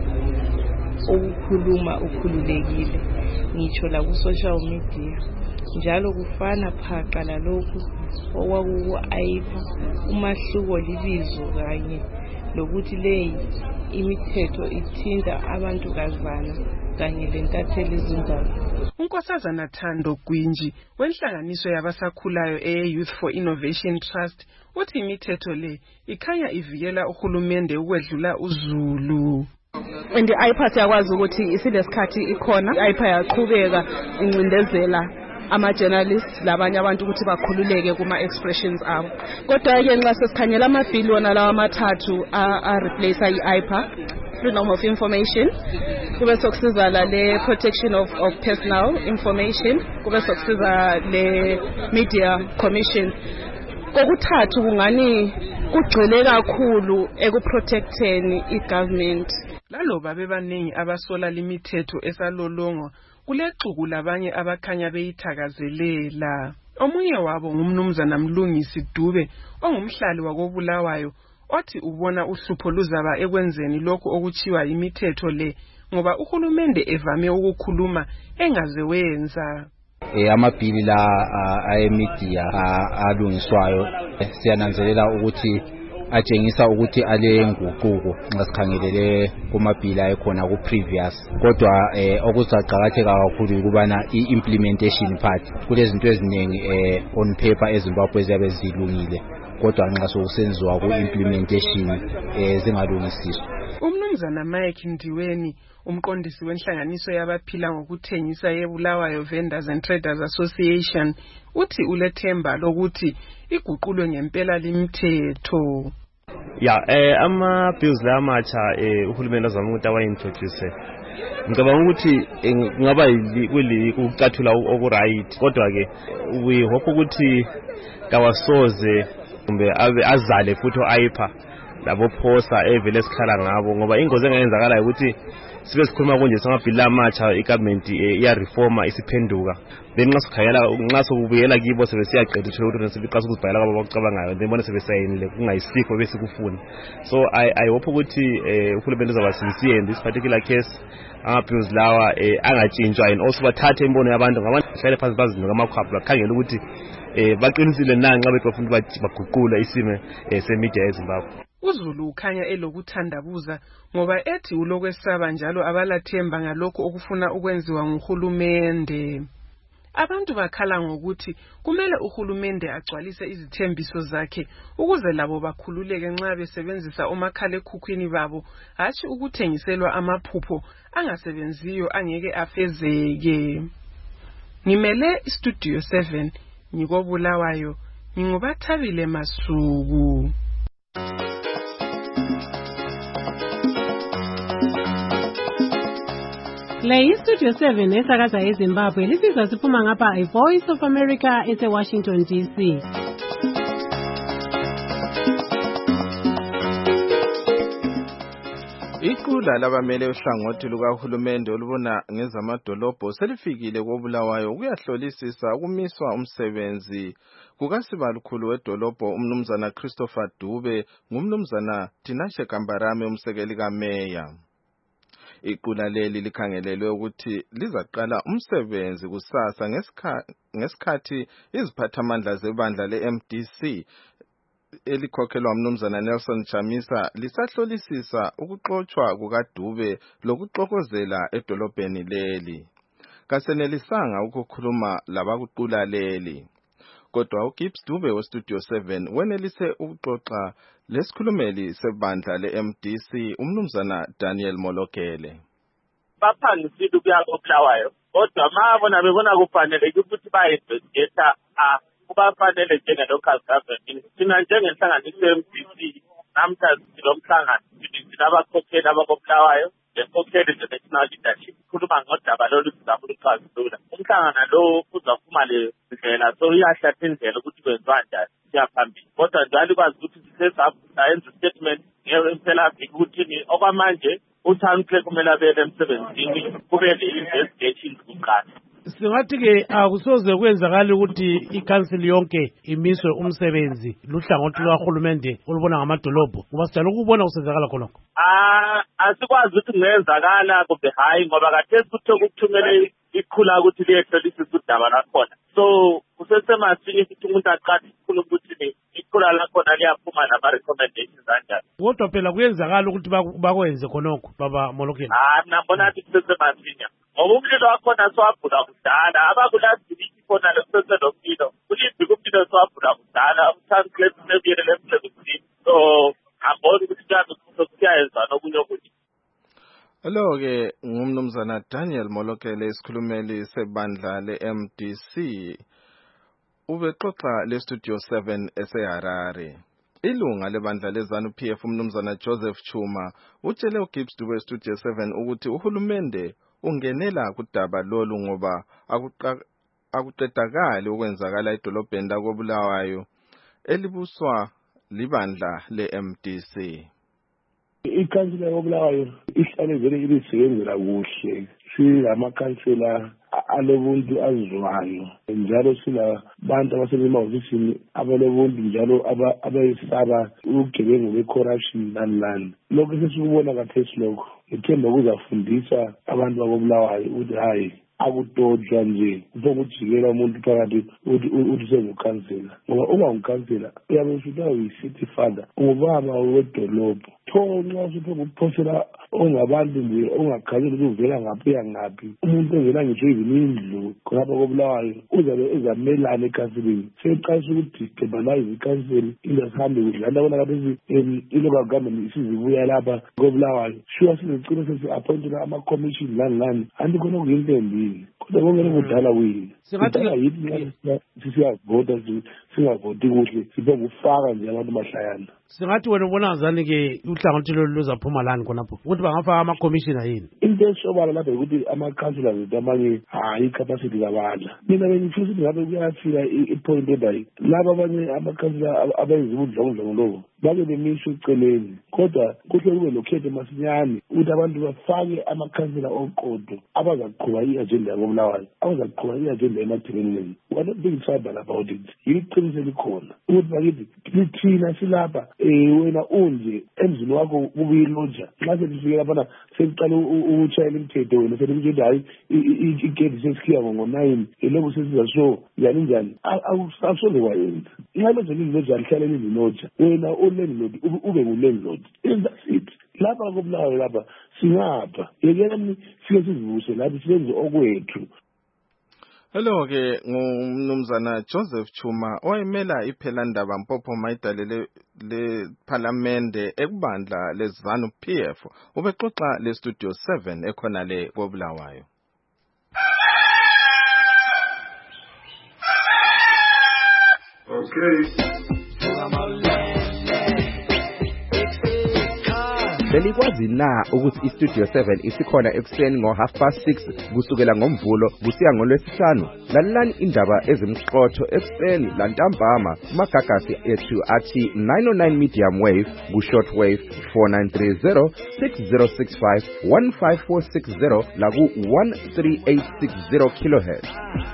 okukhuluma ukhululekile ngitsho la ku-social media njalo kufana phaqa lalokhu okwakuku-I P A umahluko libizo kanye lokuthi leyi imithetho ithinta abantu kazana kanye lentatheli izindaba. uNkosazana Thando Gwinji wenhlanganiso yabasakhulayo e-Youth for Innovation Trust uthi imithetho le ikhanya ivikela uhulumende ukwedlula uZulu. And i-I P A siyakwazi ukuthi isilesikhathi ikhona i-I P A yaqhubeka incindezela ama-journalists labanye abantu ukuthi bakhululeke kuma-expressions abo. Kodwa-ke nxa sesikhangela amabhili wona lawa amathathu a-replace i-I P A, freedom of information, kube sokusiza la le protection of, of personal information, kube sokusiza le media commission. Kokuthathu kungani kugcwele kakhulu ekuprotecteni i-government. Laloba bebaningi abasola limithetho esalolongwa kulexuku labanye abakhanya beyithakazelela. Omunye wabo ngumnumzana Mlungisi Dube ongumhlali wakobulawayo othi ubona uhlupho luzaba ekwenzeni lokho okuchiwa imithetho le ngoba uhulumende evame ukukhuluma engaze wenza. Eh amabhili la ayemedia alungiswayo siyananzelela ukuthi atshengisa ukuthi ale nguquko nxa sikhangelele kumabhili ayekhona ku previous kodwa eh okuzacakatheka kakhulu ukubana i-implementation part kulezinto eziningi eh on paper eZimbabwe eziyabe zilungile kodwa nxa sokusenziwa ku implementation eh zingalungisiswa. Umnumzana Mike Ndiweni umqondisi wenhlanganiso yabaphila ngokuthengisa yebulawayo Vendors and Traders Association uthi ulethemba lokuthi iguqulo ngempela limithetho. Ya eh ama bills la macha eh uhulumeni azama ukuthi awayintroduce. Ngicabanga ukuthi ngaba yili ukucathula oku right kodwa ke we hope ukuthi kawasoze kumbe ave azale futhi oAIPA labo phosa evele sikhala ngabo ngoba ingozi engayenzakala ukuthi sibe sikhuluma konje samabhila amatsha igovernment iya reforma isiphenduka benxa sikhayela nxa sobuyela kibo sebesiyaqeda ukuthi sibiqasa ukuzibhala kwabo bakucabangayo ndibona sebesayinile kungayisikho besikufuna. So i i hope ukuthi uhulumeni uzabasincere in this particular case ama-bills lawa angatshintshwa and also bathathe imbono yabantu ngabantu bahlale phansi bazinika amakhwapha bakhangela ukuthi baqinisile na nxa befuna baguqula isimo semedia eZimbabwe. uZulu ukhanya elokuthandabuza ngoba ethi ulokwesaba njalo abalathemba ngalokho okufuna ukwenziwa nguhulumende. Abantu bakhala ngokuthi kumele uhulumende agcwalise izithembiso zakhe ukuze labo bakhululeke nxa besebenzisa omakhalekhukhwini babo hatshi ukuthengiselwa amaphupho angasebenziyo angeke afezeke. Ngimele iStudio seven ngikobulawayo ngingubathabile Masuku. Le iStudio seven esakaza eZimbabwe lisizwa siphuma ngapha iVoice of America eseWashington D C. Iqula labamele uhlangothi lukahulumende olubona ngezamadolobho selifikile kobulawayo ukuyahlolisisa ukumiswa umsebenzi kukasibalukhulu wedolobho umnumzana Christopher Dube ngumnumzana Tinashe Kambarame umsekeli kameya. Iqula leli likhangelelwe ukuthi lizaqala umsebenzi kusasa ngesikhathi iziphathamandla zebandla le-M D C elikhokhelwa umnumzana Nelson Chamisa lisahlolisisa ukuxoxwa kukaDube lokuxokozela edolobheni leli. Kasenelisanga ukukhuluma labakuqula leli. Kodwa uGibbs Dube weStudio seven wenelise ukuxoxa lesikhulumeli sebandla le-M D C umnumzana Daniel Molokele. Baphangisile ukuya kobulawayo kodwa mabona bebona kufanele ukuthi bayi-investigate a kubafanele njenge-local government. Thina njengenhlanganiso ye-M D C namhla silomhlangano sinabakhokheli abakobulawayo lekhokheli ze-national leadership khuluma ngodaba lolu sizafuna ukuxazulula. Umhlangano lo uzaphuma le ndlela so iyahlatha indlela ukuthi kwenziwa njani siyaphambili kodwa njalo kwazi ukuthi sisesayenza statement ngempela ukuthi okwamanje uThankle kumele abele emsebenzini kube le-investigation kuqala. Singathi-ke akusoze kwenzakala ukuthi ikhansili yonke imiswe umsebenzi luhlangothi lukahulumende olubona ngamadolobho ngoba sijala ukubona kusenzakala khonokho. Ah asikwazi ukuthi kungenzakala kumbe hayi ngoba khathesi kuthi ukuthumele ikhula ukuthi liyehlolisisa udaba lakhona. So kusesemasinya ukuthi umuntu aqale ikhula ukuthi ikhula lakhona liyaphuma nama-recommendations anjani. Kodwa phela kuyenzakala ukuthi bakwenze khonokho baba Molokele. Ah nabona ukuthi kusesemasinya ngoba umlilo wakhona siwabhula kudala abakulazibiki khona lesese lomlilo kuliphi kumlilo siwabhula kudala uThankle sebiyele emsebenzini. So amboni ukuthi kanti kuyayenza nokunye ukuthi. Lo-ke ngumnumzana Daniel Molokele isikhulumeli sebandla le-M D C ubexoxa leStudio seven eseHarare. Ilunga lebandla leZANU-P F umnumzana Joseph Chuma utshele uGibbs Dube weStudio seven ukuthi uhulumende ungenela kudaba lolu ngoba akuqedakali ukwenzakala edolobheni lakobulawayo elibuswa libandla le-M D C. Ikhansila yobulawayo ihlale vele ilisebenzela kuhle silamakhansela alobuntu azizwayo njalo silabantu abasemahhovisini abalobuntu njalo abayisaba ubugebengu be-corruption lani lani. Lokho sesikubona kathesi lokho ngithemba kuzafundisa abantu bakobulawayo ukuthi hayi akudodwa nje ukujikela umuntu phakathi uthi sengukhansela ngoba uma ungukhansela uyabe usuthiwa uyi-city father ungubaba wedolobho pho nxa usuthe ukuphosela ongabantu nje ongakhanyeli ukuthi uvela ngaphi uya ngaphi umuntu ongela ngitsho even indlu khonapha kobulawayo uzabe ezamelana ekhanseleni seqalisa ukudistabalize ikhanseli into sihambe kuhle anti abona kathi i-local government isizibuya lapha kobulawayo sure sizigcina sesi-appointela ama-commission lani lani anti khona kuyinto embili kodwa kongene kudala kuyini kudala yithi sisiyavota singavoti kuhle siphe kufaka nje abantu mahlayana. Singathi wena ubona ngani-ke uhlangothi lolu luzaphuma lani khonapho ukuthi bangafaka ama-commissioner yini? Into esobala lapha ukuthi ama-councillors ethu amanye hayi i-capacity kabadla. Mina bengifisa ukuthi ngabe kuyafika i-point ebayi laba abanye ama-councillor abenza ubudlongudlongo lobo bake bemisho eceleni kodwa kuhle kube lokhetho masinyane ukuthi abantu bafake ama-councillor oqodo abazaqhuba i-agenda yakobulawayo abazaqhuba i-agenda ema-development. We're not being tribal about it. Yiqiniso elikhona ukuthi bakithi lithina silapha um wena unje emzini wakho kubuyiloja nxa selifikela lapana seliqala ukutshayela imithetho wena selimtsho ukuthi hayi igedi sesikhiya ngo-nine elobo sesiza so njani njani akusoze kwayenza nxa benze liloja lihlale lililoja wena ulandlord ube ngulandlord that's it. Lapha kobulawayo lapha singapha yekelani sike sizivuse lapha siyenze okwethu. Hello ke ngumnumzana Joseph Chuma oyimela iphelandaba Mpopho mayidalele le parliamente ekubandla leZanu P F ubexoxa le studio seven ekhona le kobulawayo. Okay. Belikwazi na ukuthi iStudio seven isikhona ekuseni ngo half past six kusukela ngomvulo kusiya ngolwesihlanu. Lalelani indaba ezimqotho ekuseni lantambama kumagagasi ethu athi nine oh nine medium wave ku short wave four nine three zero six zero six five one five four six zero la ku one three eight six zero kilohertz.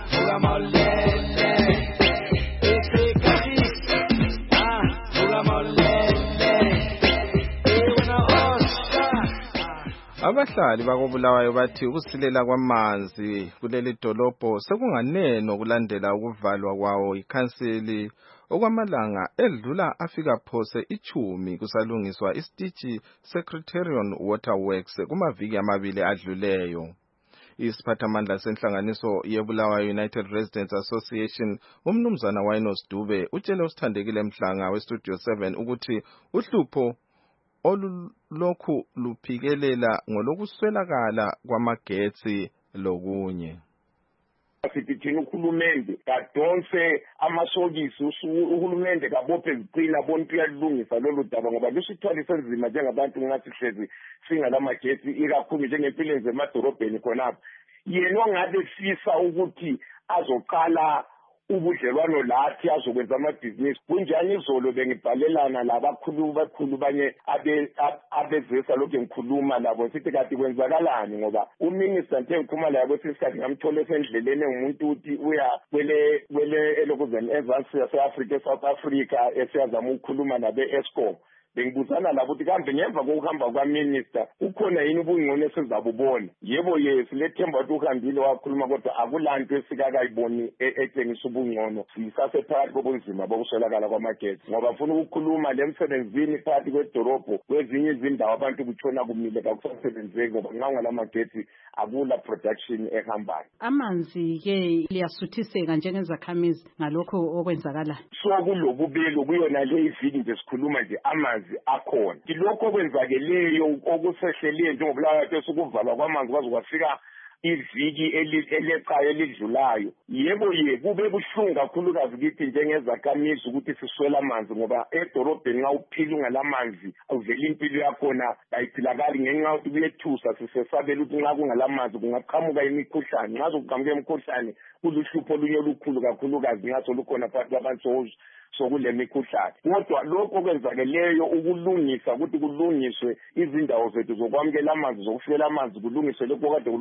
Abahlali bakobulawayo bathi ukusilela kwamanzi kuleli dolobho sekunganeno kulandela ukuvalwa kwawo ikhanseli okwamalanga edlula afika phose ichumi kusalungiswa isitichi Secretarian Waterworks kumaviki amabili adluleyo. Isiphathamandla senhlanganiso yeBulawayo United Residents Association umnumzana Wainos Dube utshele usithandekile Mhlanga weStudio seven ukuthi uhlupho olulokhu luphikelela ngolokuswelakala kwamagetsi lokunye. Sithi thina uhulumende kadonse amasokisi uhulumende kabophe zicina bonke uyalungisa lolu daba ngoba lusithwalise nzima njengabantu ngathi hlezi singalamagetsi ikakhulu njengempilo zemadorobheni khonapha. Yena ongabe fisa ukuthi azoqala ubudlelwano lathi azokwenza amabhizinisi kunjani izolo bengibhalelana labakhulu bakhulu banye abezisa lokho ngikhuluma labo sithi kade kwenzakalani ngoba uminister nje ngikhuluma la kwesinye isikhathi ngamthola esendleleni ngumuntu uthi uya kwele kwele elokuzeni ezansi yase-Africa eSouth Africa esiyazama ukukhuluma nabe-Eskom. Bengibuzana labo ukuthi kambe ngemva kokuhamba kwaminister ukhona yini ubungcono esizabubona. Yebo yes lethemba ukuthi uhambile wakhuluma kodwa akulanto esikakayiboni etshengisa ubungcono sisase phakathi kobunzima bokuswelakala kwamagetsi ngoba ufuna ukukhuluma lemsebenzini phakathi kwedorobho kwezinye izindawo abantu kutshona kumile kakusasebenzeki ngoba nxa lamagetsi akula production ehambayo. Amanzi ke liyasuthiseka njengezakhamizi ngalokho okwenzakala. So kulobubelo kuyona le iviki nje sikhuluma nje amanzi akhona kilokho okwenzakeleyo okusehleleyo njengobulawayo bese ukuvalwa kwamanzi kwaze kwafika iviki eleqayo elidlulayo. Yebo ye kube buhlungu kakhulukazi kithi njengezakhamizi ukuthi siswela amanzi ngoba edorobheni nxa uphila ungalamanzi uvela impilo yakhona ayiphilakali ngenxa yokuthi kuyethusa sisesabela ukuthi nxa kungalamanzi kungaqhamuka imikhuhlane nxa zokuqhamuka imikhuhlane kuluhlupho olunye olukhulu kakhulukazi ngaso lukhona phakathi kwabantu sokule mikhuhlane. Kodwa lokho okwenzakeleyo ukulungisa ukuthi kulungiswe izindawo zethu zokwamukela amanzi zokufikela amanzi kulungiswe lokho kade kulungiswe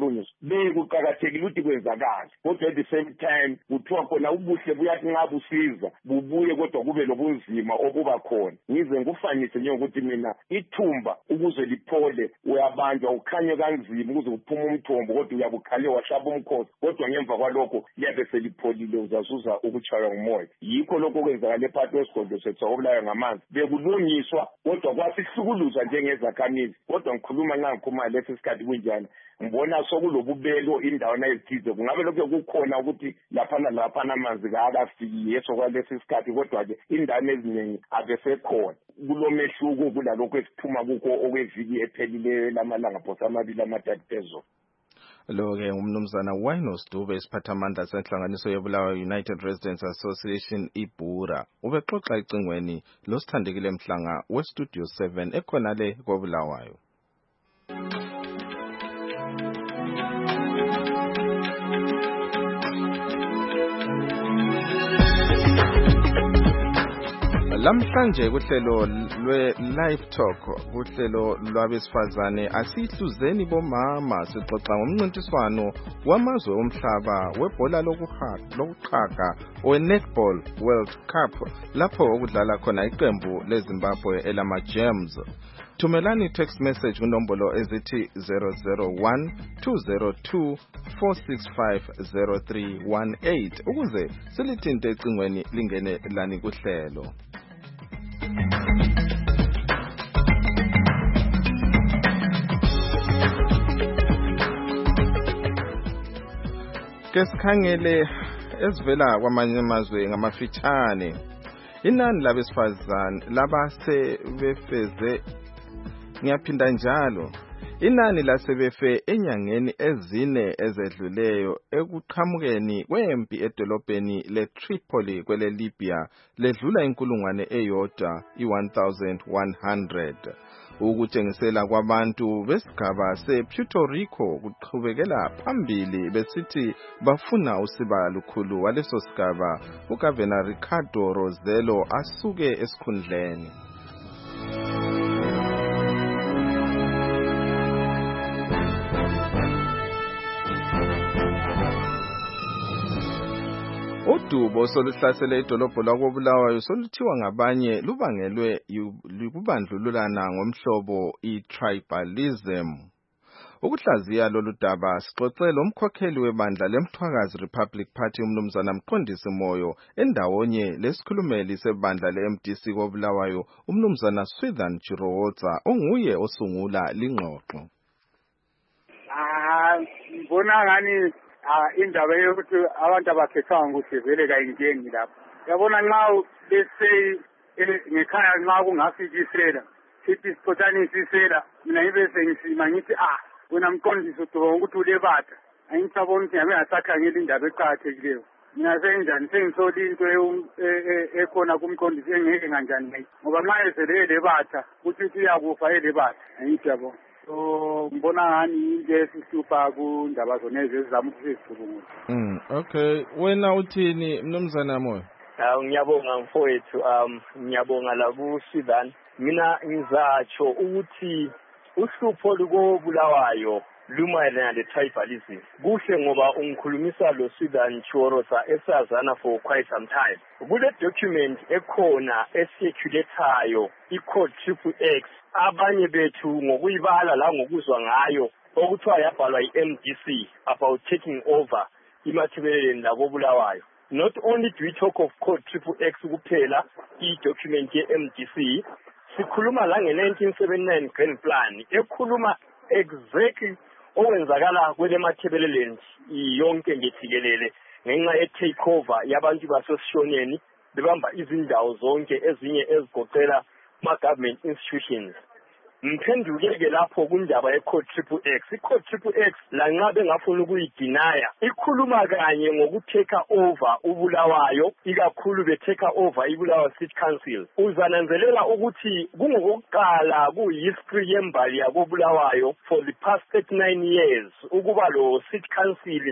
bekuqakathekile ukuthi kwenzakala kodwa at the same time kuthiwa khona ubuhle buyathi nxa busiza bubuye kodwa kube lobunzima obuba khona ngize ngufanise njengokuthi mina ithumba ukuze liphole uyabanjwa ukhanye kanzima ukuze uphume umthombo kodwa uyabukhale washaba umkhosi kodwa ngemva kwalokho liyabe selipholile uzazuza ukutshaywa ngumoya yikho lokho kwenzakala ephakathi kwesigodlo sethu okubulawa ngamanzi bekulungiswa kodwa kwasihlukuluza njengezakhamizi kodwa ngikhuluma nxa ngikhuluma lesi sikhathi kunjani ngibona sokulobubelo indawana ezithize kungabe lokho kukhona ukuthi laphana laphana amanzi kaakafiki yeso kwalesi sikhathi kodwa-ke indawana eziningi abesekhona kulomehluko kulalokho esiphuma kukho okweviki ephelileyo lamalanga phose amabili amathathu phezulu. Lo-ke umnumzana Winos Dube isiphathamandla senhlanganiso yebulawayo United Residents Association iBura ubexoxa icingweni losithandekile Mhlanga weStudio seven ekhona le koBulawayo. Lamhlanje kuhlelo lwe live talk kuhlelo lwabesifazane asihluzeni bomama sixoxa ngomncintiswano wamazwe omhlaba webhola lokuqhaga we-Netball World Cup lapho okudlala khona iqembu leZimbabwe elama Gems. Thumelani text message kunombolo ezithi zero zero one two zero two four six five zero three one eight ukuze silithinte ecingweni lingene lani kuhlelo. Ke sikhangele esivela kwamanye amazwe ngamafitshane inani labesifazane labase befeze ngiyaphinda njalo inani lasebefe enyangeni ezine ezedluleyo ekuqhamukeni kwempi edolobheni leTripoli kwele Libya ledlula inkulungwane eyodwa i-one thousand one hundred. Ukutshengisela kwabantu besigaba sePuerto Rico kuqhubekela phambili besithi bafuna usiba lukhulu waleso sigaba uGavana Ricardo Rossello asuke esikhundleni. Udubo soluhlasele idolobho lakoBulawayo soluthiwa ngabanye lubangelwe yikubandlululana ngomhlobo i-tribalism. Ukuhlaziya lolu daba sixoxele umkhokheli webandla leMthwakazi Republic Party umnumzana Mqondisi Moyo endawonye lesikhulumeli sebandla le-M D C koBulawayo umnumzana Swithan Chirowotsa onguye osungula lingxoxo. Ah, ngibona ngani Ah indaba yokuthi abantu abakhethanga ukuthi vele kayingengi lapho yabona nxa bese ngekhaya nxa kungafikisela sithi siphotanisisela mina ngibe sengisima ngithi ah wena Mqondisi uduba ukuthi ulebatha angisabona ukuthi ngabe ngasakhangela indaba eqhakathekileyo mina senjani sengisoli into ekhona kumqondisi engeke kanjani ngoba nxa esele lebatha ukuthi uyakufa elebatha angithi yabo so ngibona ngani into esihlupha kundaba zona ezizama ukuzisibungula. Mm okay wena uthini mnumzana Moyo? Ah ngiyabonga mfowethu um ngiyabonga la ku Swithan mina ngizatsho ukuthi uhlupho lukoBulawayo lumayelana le-tribalism kuhle ngoba ungikhulumisa lo Swithan Chirowotsa esazana for quite some time. Kule document ekhona esirculatayo i-code triple X abanye bethu ngokuyibala la ngokuzwa ngayo okuthiwa yabhalwa i-M D C about taking over imathebeleni lakoBulawayo. Not only do we talk of code triple X kuphela i-document ye-M D C sikhuluma la nge-nineteen seventy-nine grand plan ekhuluma exactly okwenzakala kwele mathebeleleni yonke ngethikelele ngenxa ye-takeover yabantu basosishoneni bebamba izindawo zonke ezinye ezigoqela ma-government institutions. Mphenduleke lapho kundaba ye-code triple X. I-code triple X lanxa bengafuna ukuyidinaya ikhuluma kanye ngokutake over uBulawayo ikakhulu betake over iBulawayo City Council. Uzananzelela ukuthi kungokuqala kuhistory yembali yakoBulawayo for the past thirty-nine years ukuba lo City Council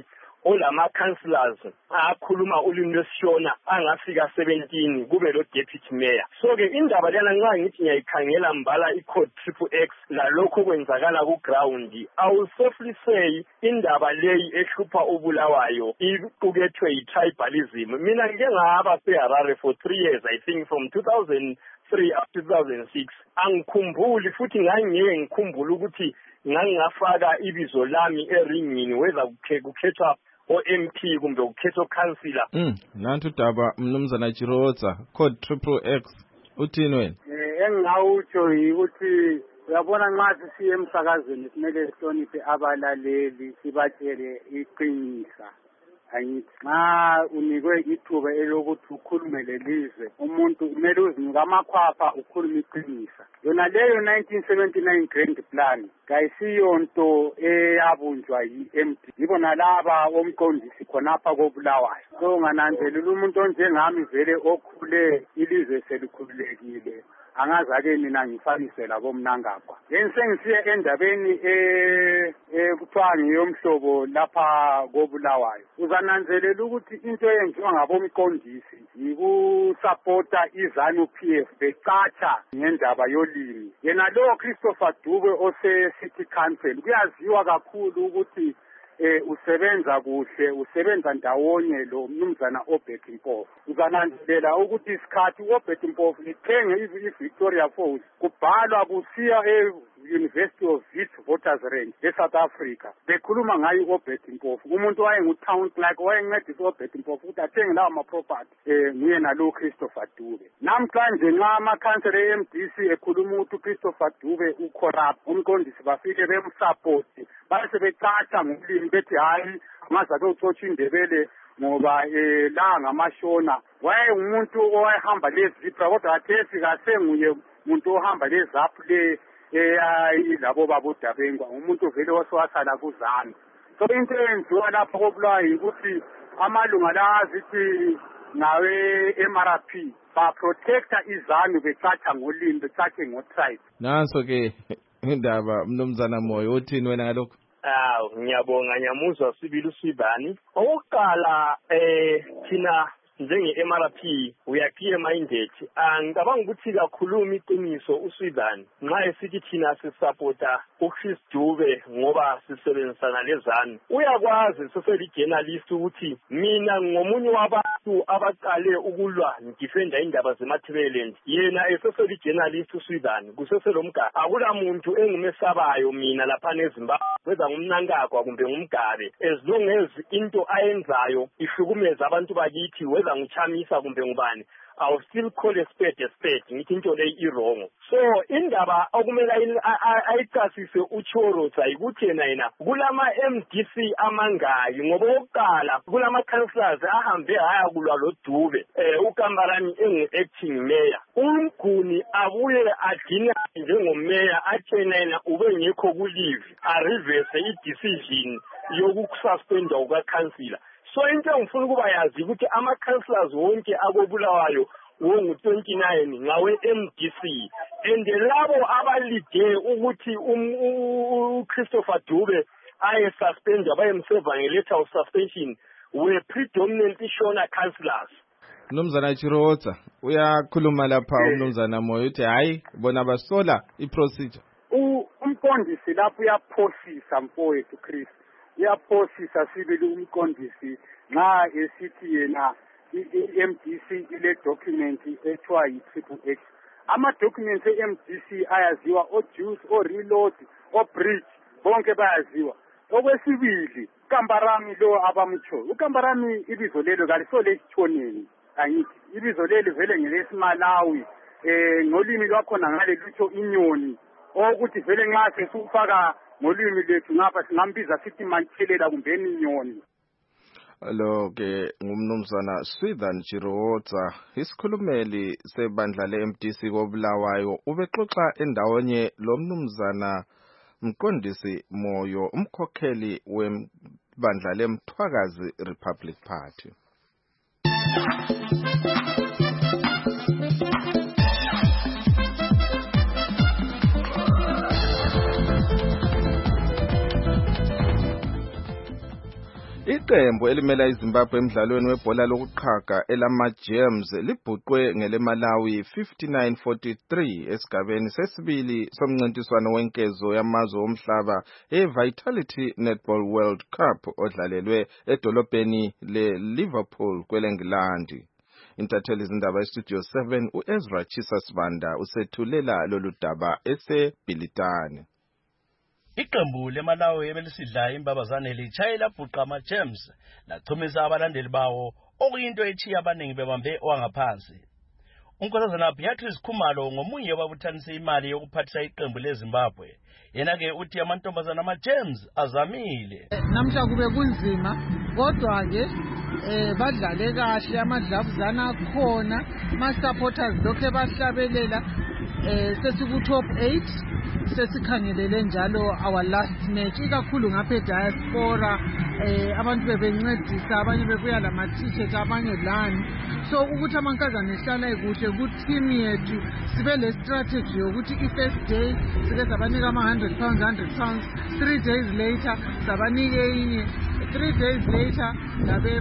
olama councillors akhuluma ulimi lwesishona angafika seventeen kube lo deputy mayor. So ke indaba lena nxa ngithi ngiyayikhangela mbala i-code triple X lalokho kwenzakala ku ground, I will safely say indaba leyi ehlupha ubulawayo iqukethwe yi-tribalism. Mina ngike ngahamba eHarare for three years, I think from two thousand three up to two thousand six. Angikhumbuli futhi ngangiyeke ngikhumbula ukuthi ngangingafaka ibizo lami eringini weza kukhethwa o-M P kumbe kukhethwa o-councillor. Mm, nantu daba mnumzana Chirotsa, code triple X, uthini wena? Eh, engawutsho ukuthi uyabona nxa sisiye emsakazweni simele sihloniphe abalaleli sibatshele iqinisa. Angithi nxa unikwe ithuba elokuthi ukhulume lelizwe umuntu kumele uzinike amakhwapha ukhulume iqinisa. Yona leyo nineteen seventy-nine grand plan kayisiyonto eyabunjwa yi-M D. Yibona laba omqondisi khonapha koBulawayo. So ngananzelela umuntu onjengami vele okhule ilizwe selikhululekile angazake mina ngifanise labo mnangagwa. Then sengisiye endabeni eh ekuthiwa ngiyomhlobo lapha koBulawayo. Uzananzelela ukuthi into eyenziwa ngabomqondisi yikusupporta iZANU P F becatsha ngendaba yolimi. Yena lo Christopher Dube ose City Council kuyaziwa kakhulu ukuthi eh usebenza kuhle, usebenza ndawonye lo mnumzana Obert Mpofu. Uzananzelela ukuthi isikhathi Obert Mpofu ithenge iVictoria Falls kubhalwa kusiya e University of Wits Voters Range eSouth Africa. Bekhuluma ngayo Obert Mpofu. Umuntu wayengu town clerk wayencedisa Obert Mpofu ukuthi athenge lawo ma property eh nguye nalo Christopher Dube. Namhlanje nxa ama council e-M D C ekhuluma ukuthi Christopher Dube ucorrupt, umqondisi bafike bemsupport base becatsha ngolimi bethi hayi ngazake ucotsha indebele ngoba eh la ngamashona. Wayengumuntu owahamba lezipra kodwa athethi kasenguye umuntu ohamba lezaphu le eh labo babodabengwa umuntu vele waswasala kuzana. So into enziwa lapha koBulawayo ukuthi amalunga la azithi nawe M R P ba protector iZANU becatsha ngolimi becatshe ngotribe. Naso ke indaba mnumzana Moyo uthini wena ngalokho? Ah, ngiyabonga nyamuzwa sibili usibani. Oqala eh thina njenge-M R P we are clear minded. Ngicabanga ukuthi kakhuluma iqiniso uSwidani nxa esithi thina sisupporta uChris Dube ngoba sisebenzisana leZANU. Uyakwazi seseli journalist ukuthi mina ngomunye wabantu abaqale ukulwa ngidefenda indaba zeMathebeleland. Yena eseseli journalist uSwidani kuseselomgaba. Akula muntu engimesabayo mina lapha eZimbabwe weza ngumnankagwa kumbe ngumgabe as long as into ayenzayo ihlukumeza abantu bakithi weza ngichamisa kumbe ngubani. I will still call a spade a spade. Ngithi into leyi irongo. So indaba okumele ayicasise uChirotsa ukuthi yena yena kulama M D C amangayi ngoba oqala kulama councillors ahambe haya kulwa lo Dube eh uKambarani engu-acting mayor. Umguni abuye agcina njengomayor athena yena ube ngekho kulive a reverse i-decision yokususpendwa uka-councillor. So into engifuna ukuba yazi ukuthi ama-councillors wonke akoBulawayo wongu twenty-nine ngawe M D C and labo abalide ukuthi uChristopher Dube aye suspendwa bayemseva nge-letter of suspension were predominantly Shona councillors. Mnumzana Chirotsa uyakhuluma lapha umnumzana Moyo uthi hayi bona basola i-procedure. Umqondisi lapho uyaphosisa mfowethu Chris. Uyaphosisa sibili umqondisi nxa esithi yena i-M D C ile document ethiwa yi-triple X. Ama-documents e-M D C ayaziwa o-Juice, o-Reload, o-Bridge, bonke bayaziwa. Okwesibili, uKambarami lo abamtsho. uKambarami ibizo lelo kalisole esithoneni. Angithi ibizo lelo vele ngelesimalawi eh ngolimi lwakhona ngale lutho inyoni. Okuthi vele nxa sesufaka ngolimi lethu ngapha singambiza sithi manthelela kumbeni inyoni. Lo ke ngumnumzana Swithan Chirotsa isikhulumeli sebandla le-M D C koBulawayo ubexoxa endawonye lo mnumzana Mqondisi Moyo umkhokheli webandla leMthwakazi Republic Party. Iqembu elimela iZimbabwe emidlalweni webhola lokuqhaga elama-Gems libhuqwe ngeleMalawi fifty-nine forty-three esigabeni sesibili somncintiswano wenkezo yamazwe omhlaba e-Vitality Netball World Cup odlalelwe edolobheni le-Liverpool kwelengilandi. Intatheli izindaba eStudio seven uEzra Chisasbanda usethulela lolu daba eseBhilitane. Iqembu leMalawi ebelisidla imbabazane litshayela bhuqa ama-Gems lachumisa abalandeli bawo okuyinto ethiya abaningi bebambe owangaphansi. Unkosazana Beatrice Khumalo ngomunye wababuthanisa imali yokuphathisa iqembu leZimbabwe. Yena-ke uthi amantombazana ama-Gems azamile. Namhla kube kunzima kodwa-ke eh badlale kahle amadlavuzana akhona ama-supporters lokho bahlabelela eh sesiku top eight sesikhangelele njalo our last match ikakhulu ngapha diaspora eh abantu bebencedisa abanye bebuya lama t-shirt abanye lani so ukuthi amankazana ehlala kuhle ku team yethu sibe le strategy yokuthi i first day sike sabanika ama one hundred pounds one hundred pounds three days later sabanike inye three days later labe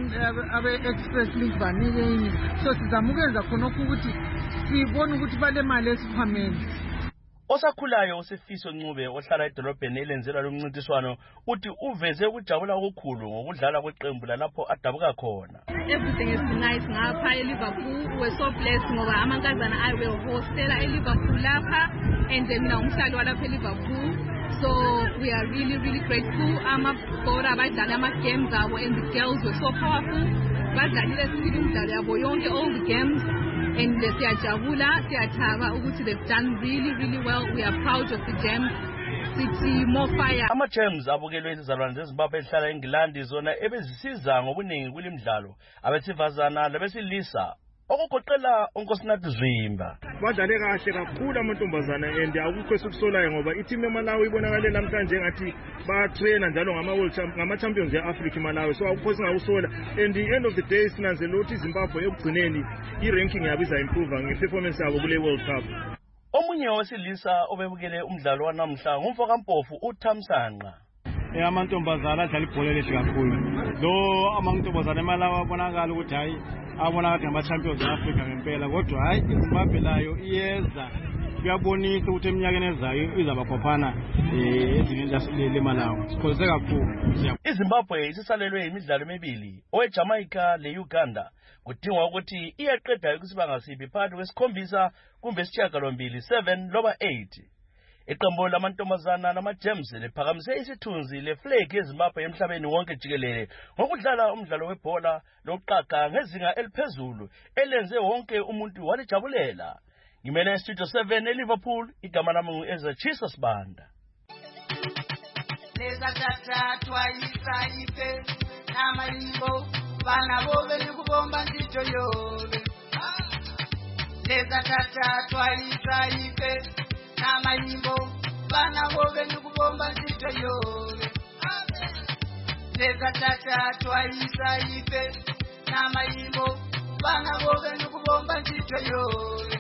abe express link banike inye so sizamukenza khona ukuthi sibone ukuthi bale mali esiphameni. Osakhulayo uSifiso Ncube ohlala edolobheni elenzelwa lomncintiswano uthi uveze ukujabula okukhulu ngokudlala kweqembu lapho adabuka khona. Everything is nice ngapha eLiverpool. We so blessed ngoba amankazana I will hostela eLiverpool lapha and then mina umhlali walapha eLiverpool. So we are really really grateful. Amabhora abadlala ama-games abo and the girls were so powerful. Badlalile sibili umdlalo yabo yonke all the games. And siyajabula siyathaba ukuthi they've done really really well. We are proud of the Gems. Sithi more fire. Ama-Gems abukelwe izizalwane zeZimbabwe ehlala eNgilandi zona ebezisiza ngobuningi kulimdlalo abesifazana labesilisa okugoqela uNkosinathi Zwimba. Badlale kahle kakhulu amantombazana and akukho esikusolayo ngoba i-team eMalawi ibonakale namhlanje ngathi batraina njalo ngama-world champ ngama-champions e-Africa eMalawi so akukho singakusola and the end of the day sinanzela ukuthi iZimbabwe ekugcineni i-ranking yabo iza-improve nge-performance yabo kule World Cup. Omunye wesilisa obebukele umdlalo wanamhla ngumfokampofu uThamsanqa. Amantombazana adlala ibhola elihle kakhulu. Lo amantombazana eMalawi abonakala ukuthi hayi abona ngathi ngama-champions e-Africa ngempela kodwa hayi iZimbabwe layo iyeza kuyabonisa ukuthi eminyakeni ezayo izabakhophana ezingeni leMalawi. Sikholise kakhulu. iZimbabwe isisalelwe imidlalo emibili oweJamaica le-Uganda kudingwa ukuthi iyaqeda ukusibanga sibi phakathi kwesikhombisa kumbe isishiyagalombili seven loba eight. Iqembu lamantombazana lama-Gems liphakamise isithunzi le-flag yeZimbabwe emhlabeni wonke jikelele ngokudlala umdlalo webhola lokuqaga ngezinga eliphezulu elenze wonke umuntu walijabulela. Ngimele Studio seven eLiverpool, igama lami ngu-Ezra Chisasbanda. Leza tata twaisa ife namayimbo bana bobe nikubomba ndito yobe. Leza tata twaisa ife namayimbo bana bobe nikubomba ndito yobe. Leza tata twaisa ife namayimbo bana bobe nikubomba ndito yobe.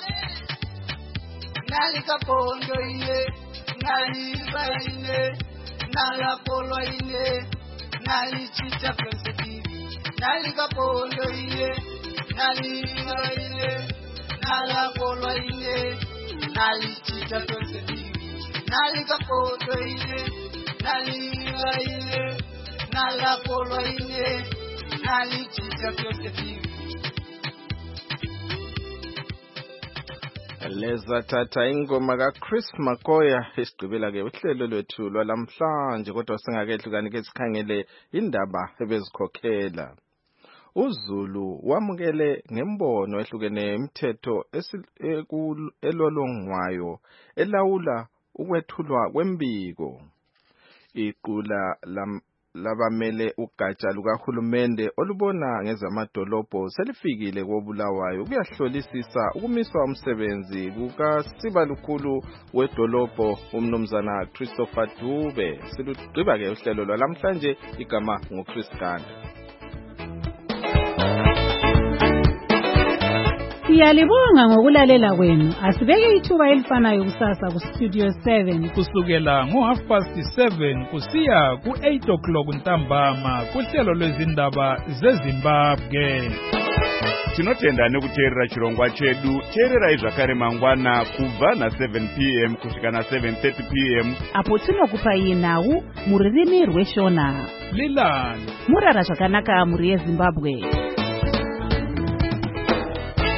Nalika pondo ine naliba ine nalapolwa ine nalichita pensetivi. Nalika pondo ine naliba ine nalapolwa ine nalichita pensetivi. Nalika pondo ine naliba ine nalapolwa ine nalichita pensetivi. Leza tata ingoma kaChris Makoya isigqibela ke uhlelo lwethu lwalamhlanje kodwa singakehlukani ke sikhangele indaba ebezikhokhela. uZulu wamukele ngembono ehlukene imithetho elolongwayo elawula ukwethulwa kwembiko. Iqula labamele ugatsha lukahulumende olubona ngezamadolobho selifikile koBulawayo kuyahlolisisa ukumiswa umsebenzi kukaSibalukhulu wedolobho umnumzana Christopher Dube. Silugqiba ke uhlelo lwalamhlanje, igama nguChris Ganda. Siyalibonga ngokulalela kwenu. Asibeke ithuba elifanayo kusasa ku Studio seven kusukela ngo half past seven kusiya ku eight o'clock ntambama kuhlelo lwezindaba zeZimbabwe. Tinotenda nekuteerera chirongwa chedu. Teererai zvakare mangwana kubva na seven p m kusvika na seven thirty p m apo tinokupai nhau muririmi rweshona. Lilani murara zvakanaka muri yeZimbabwe.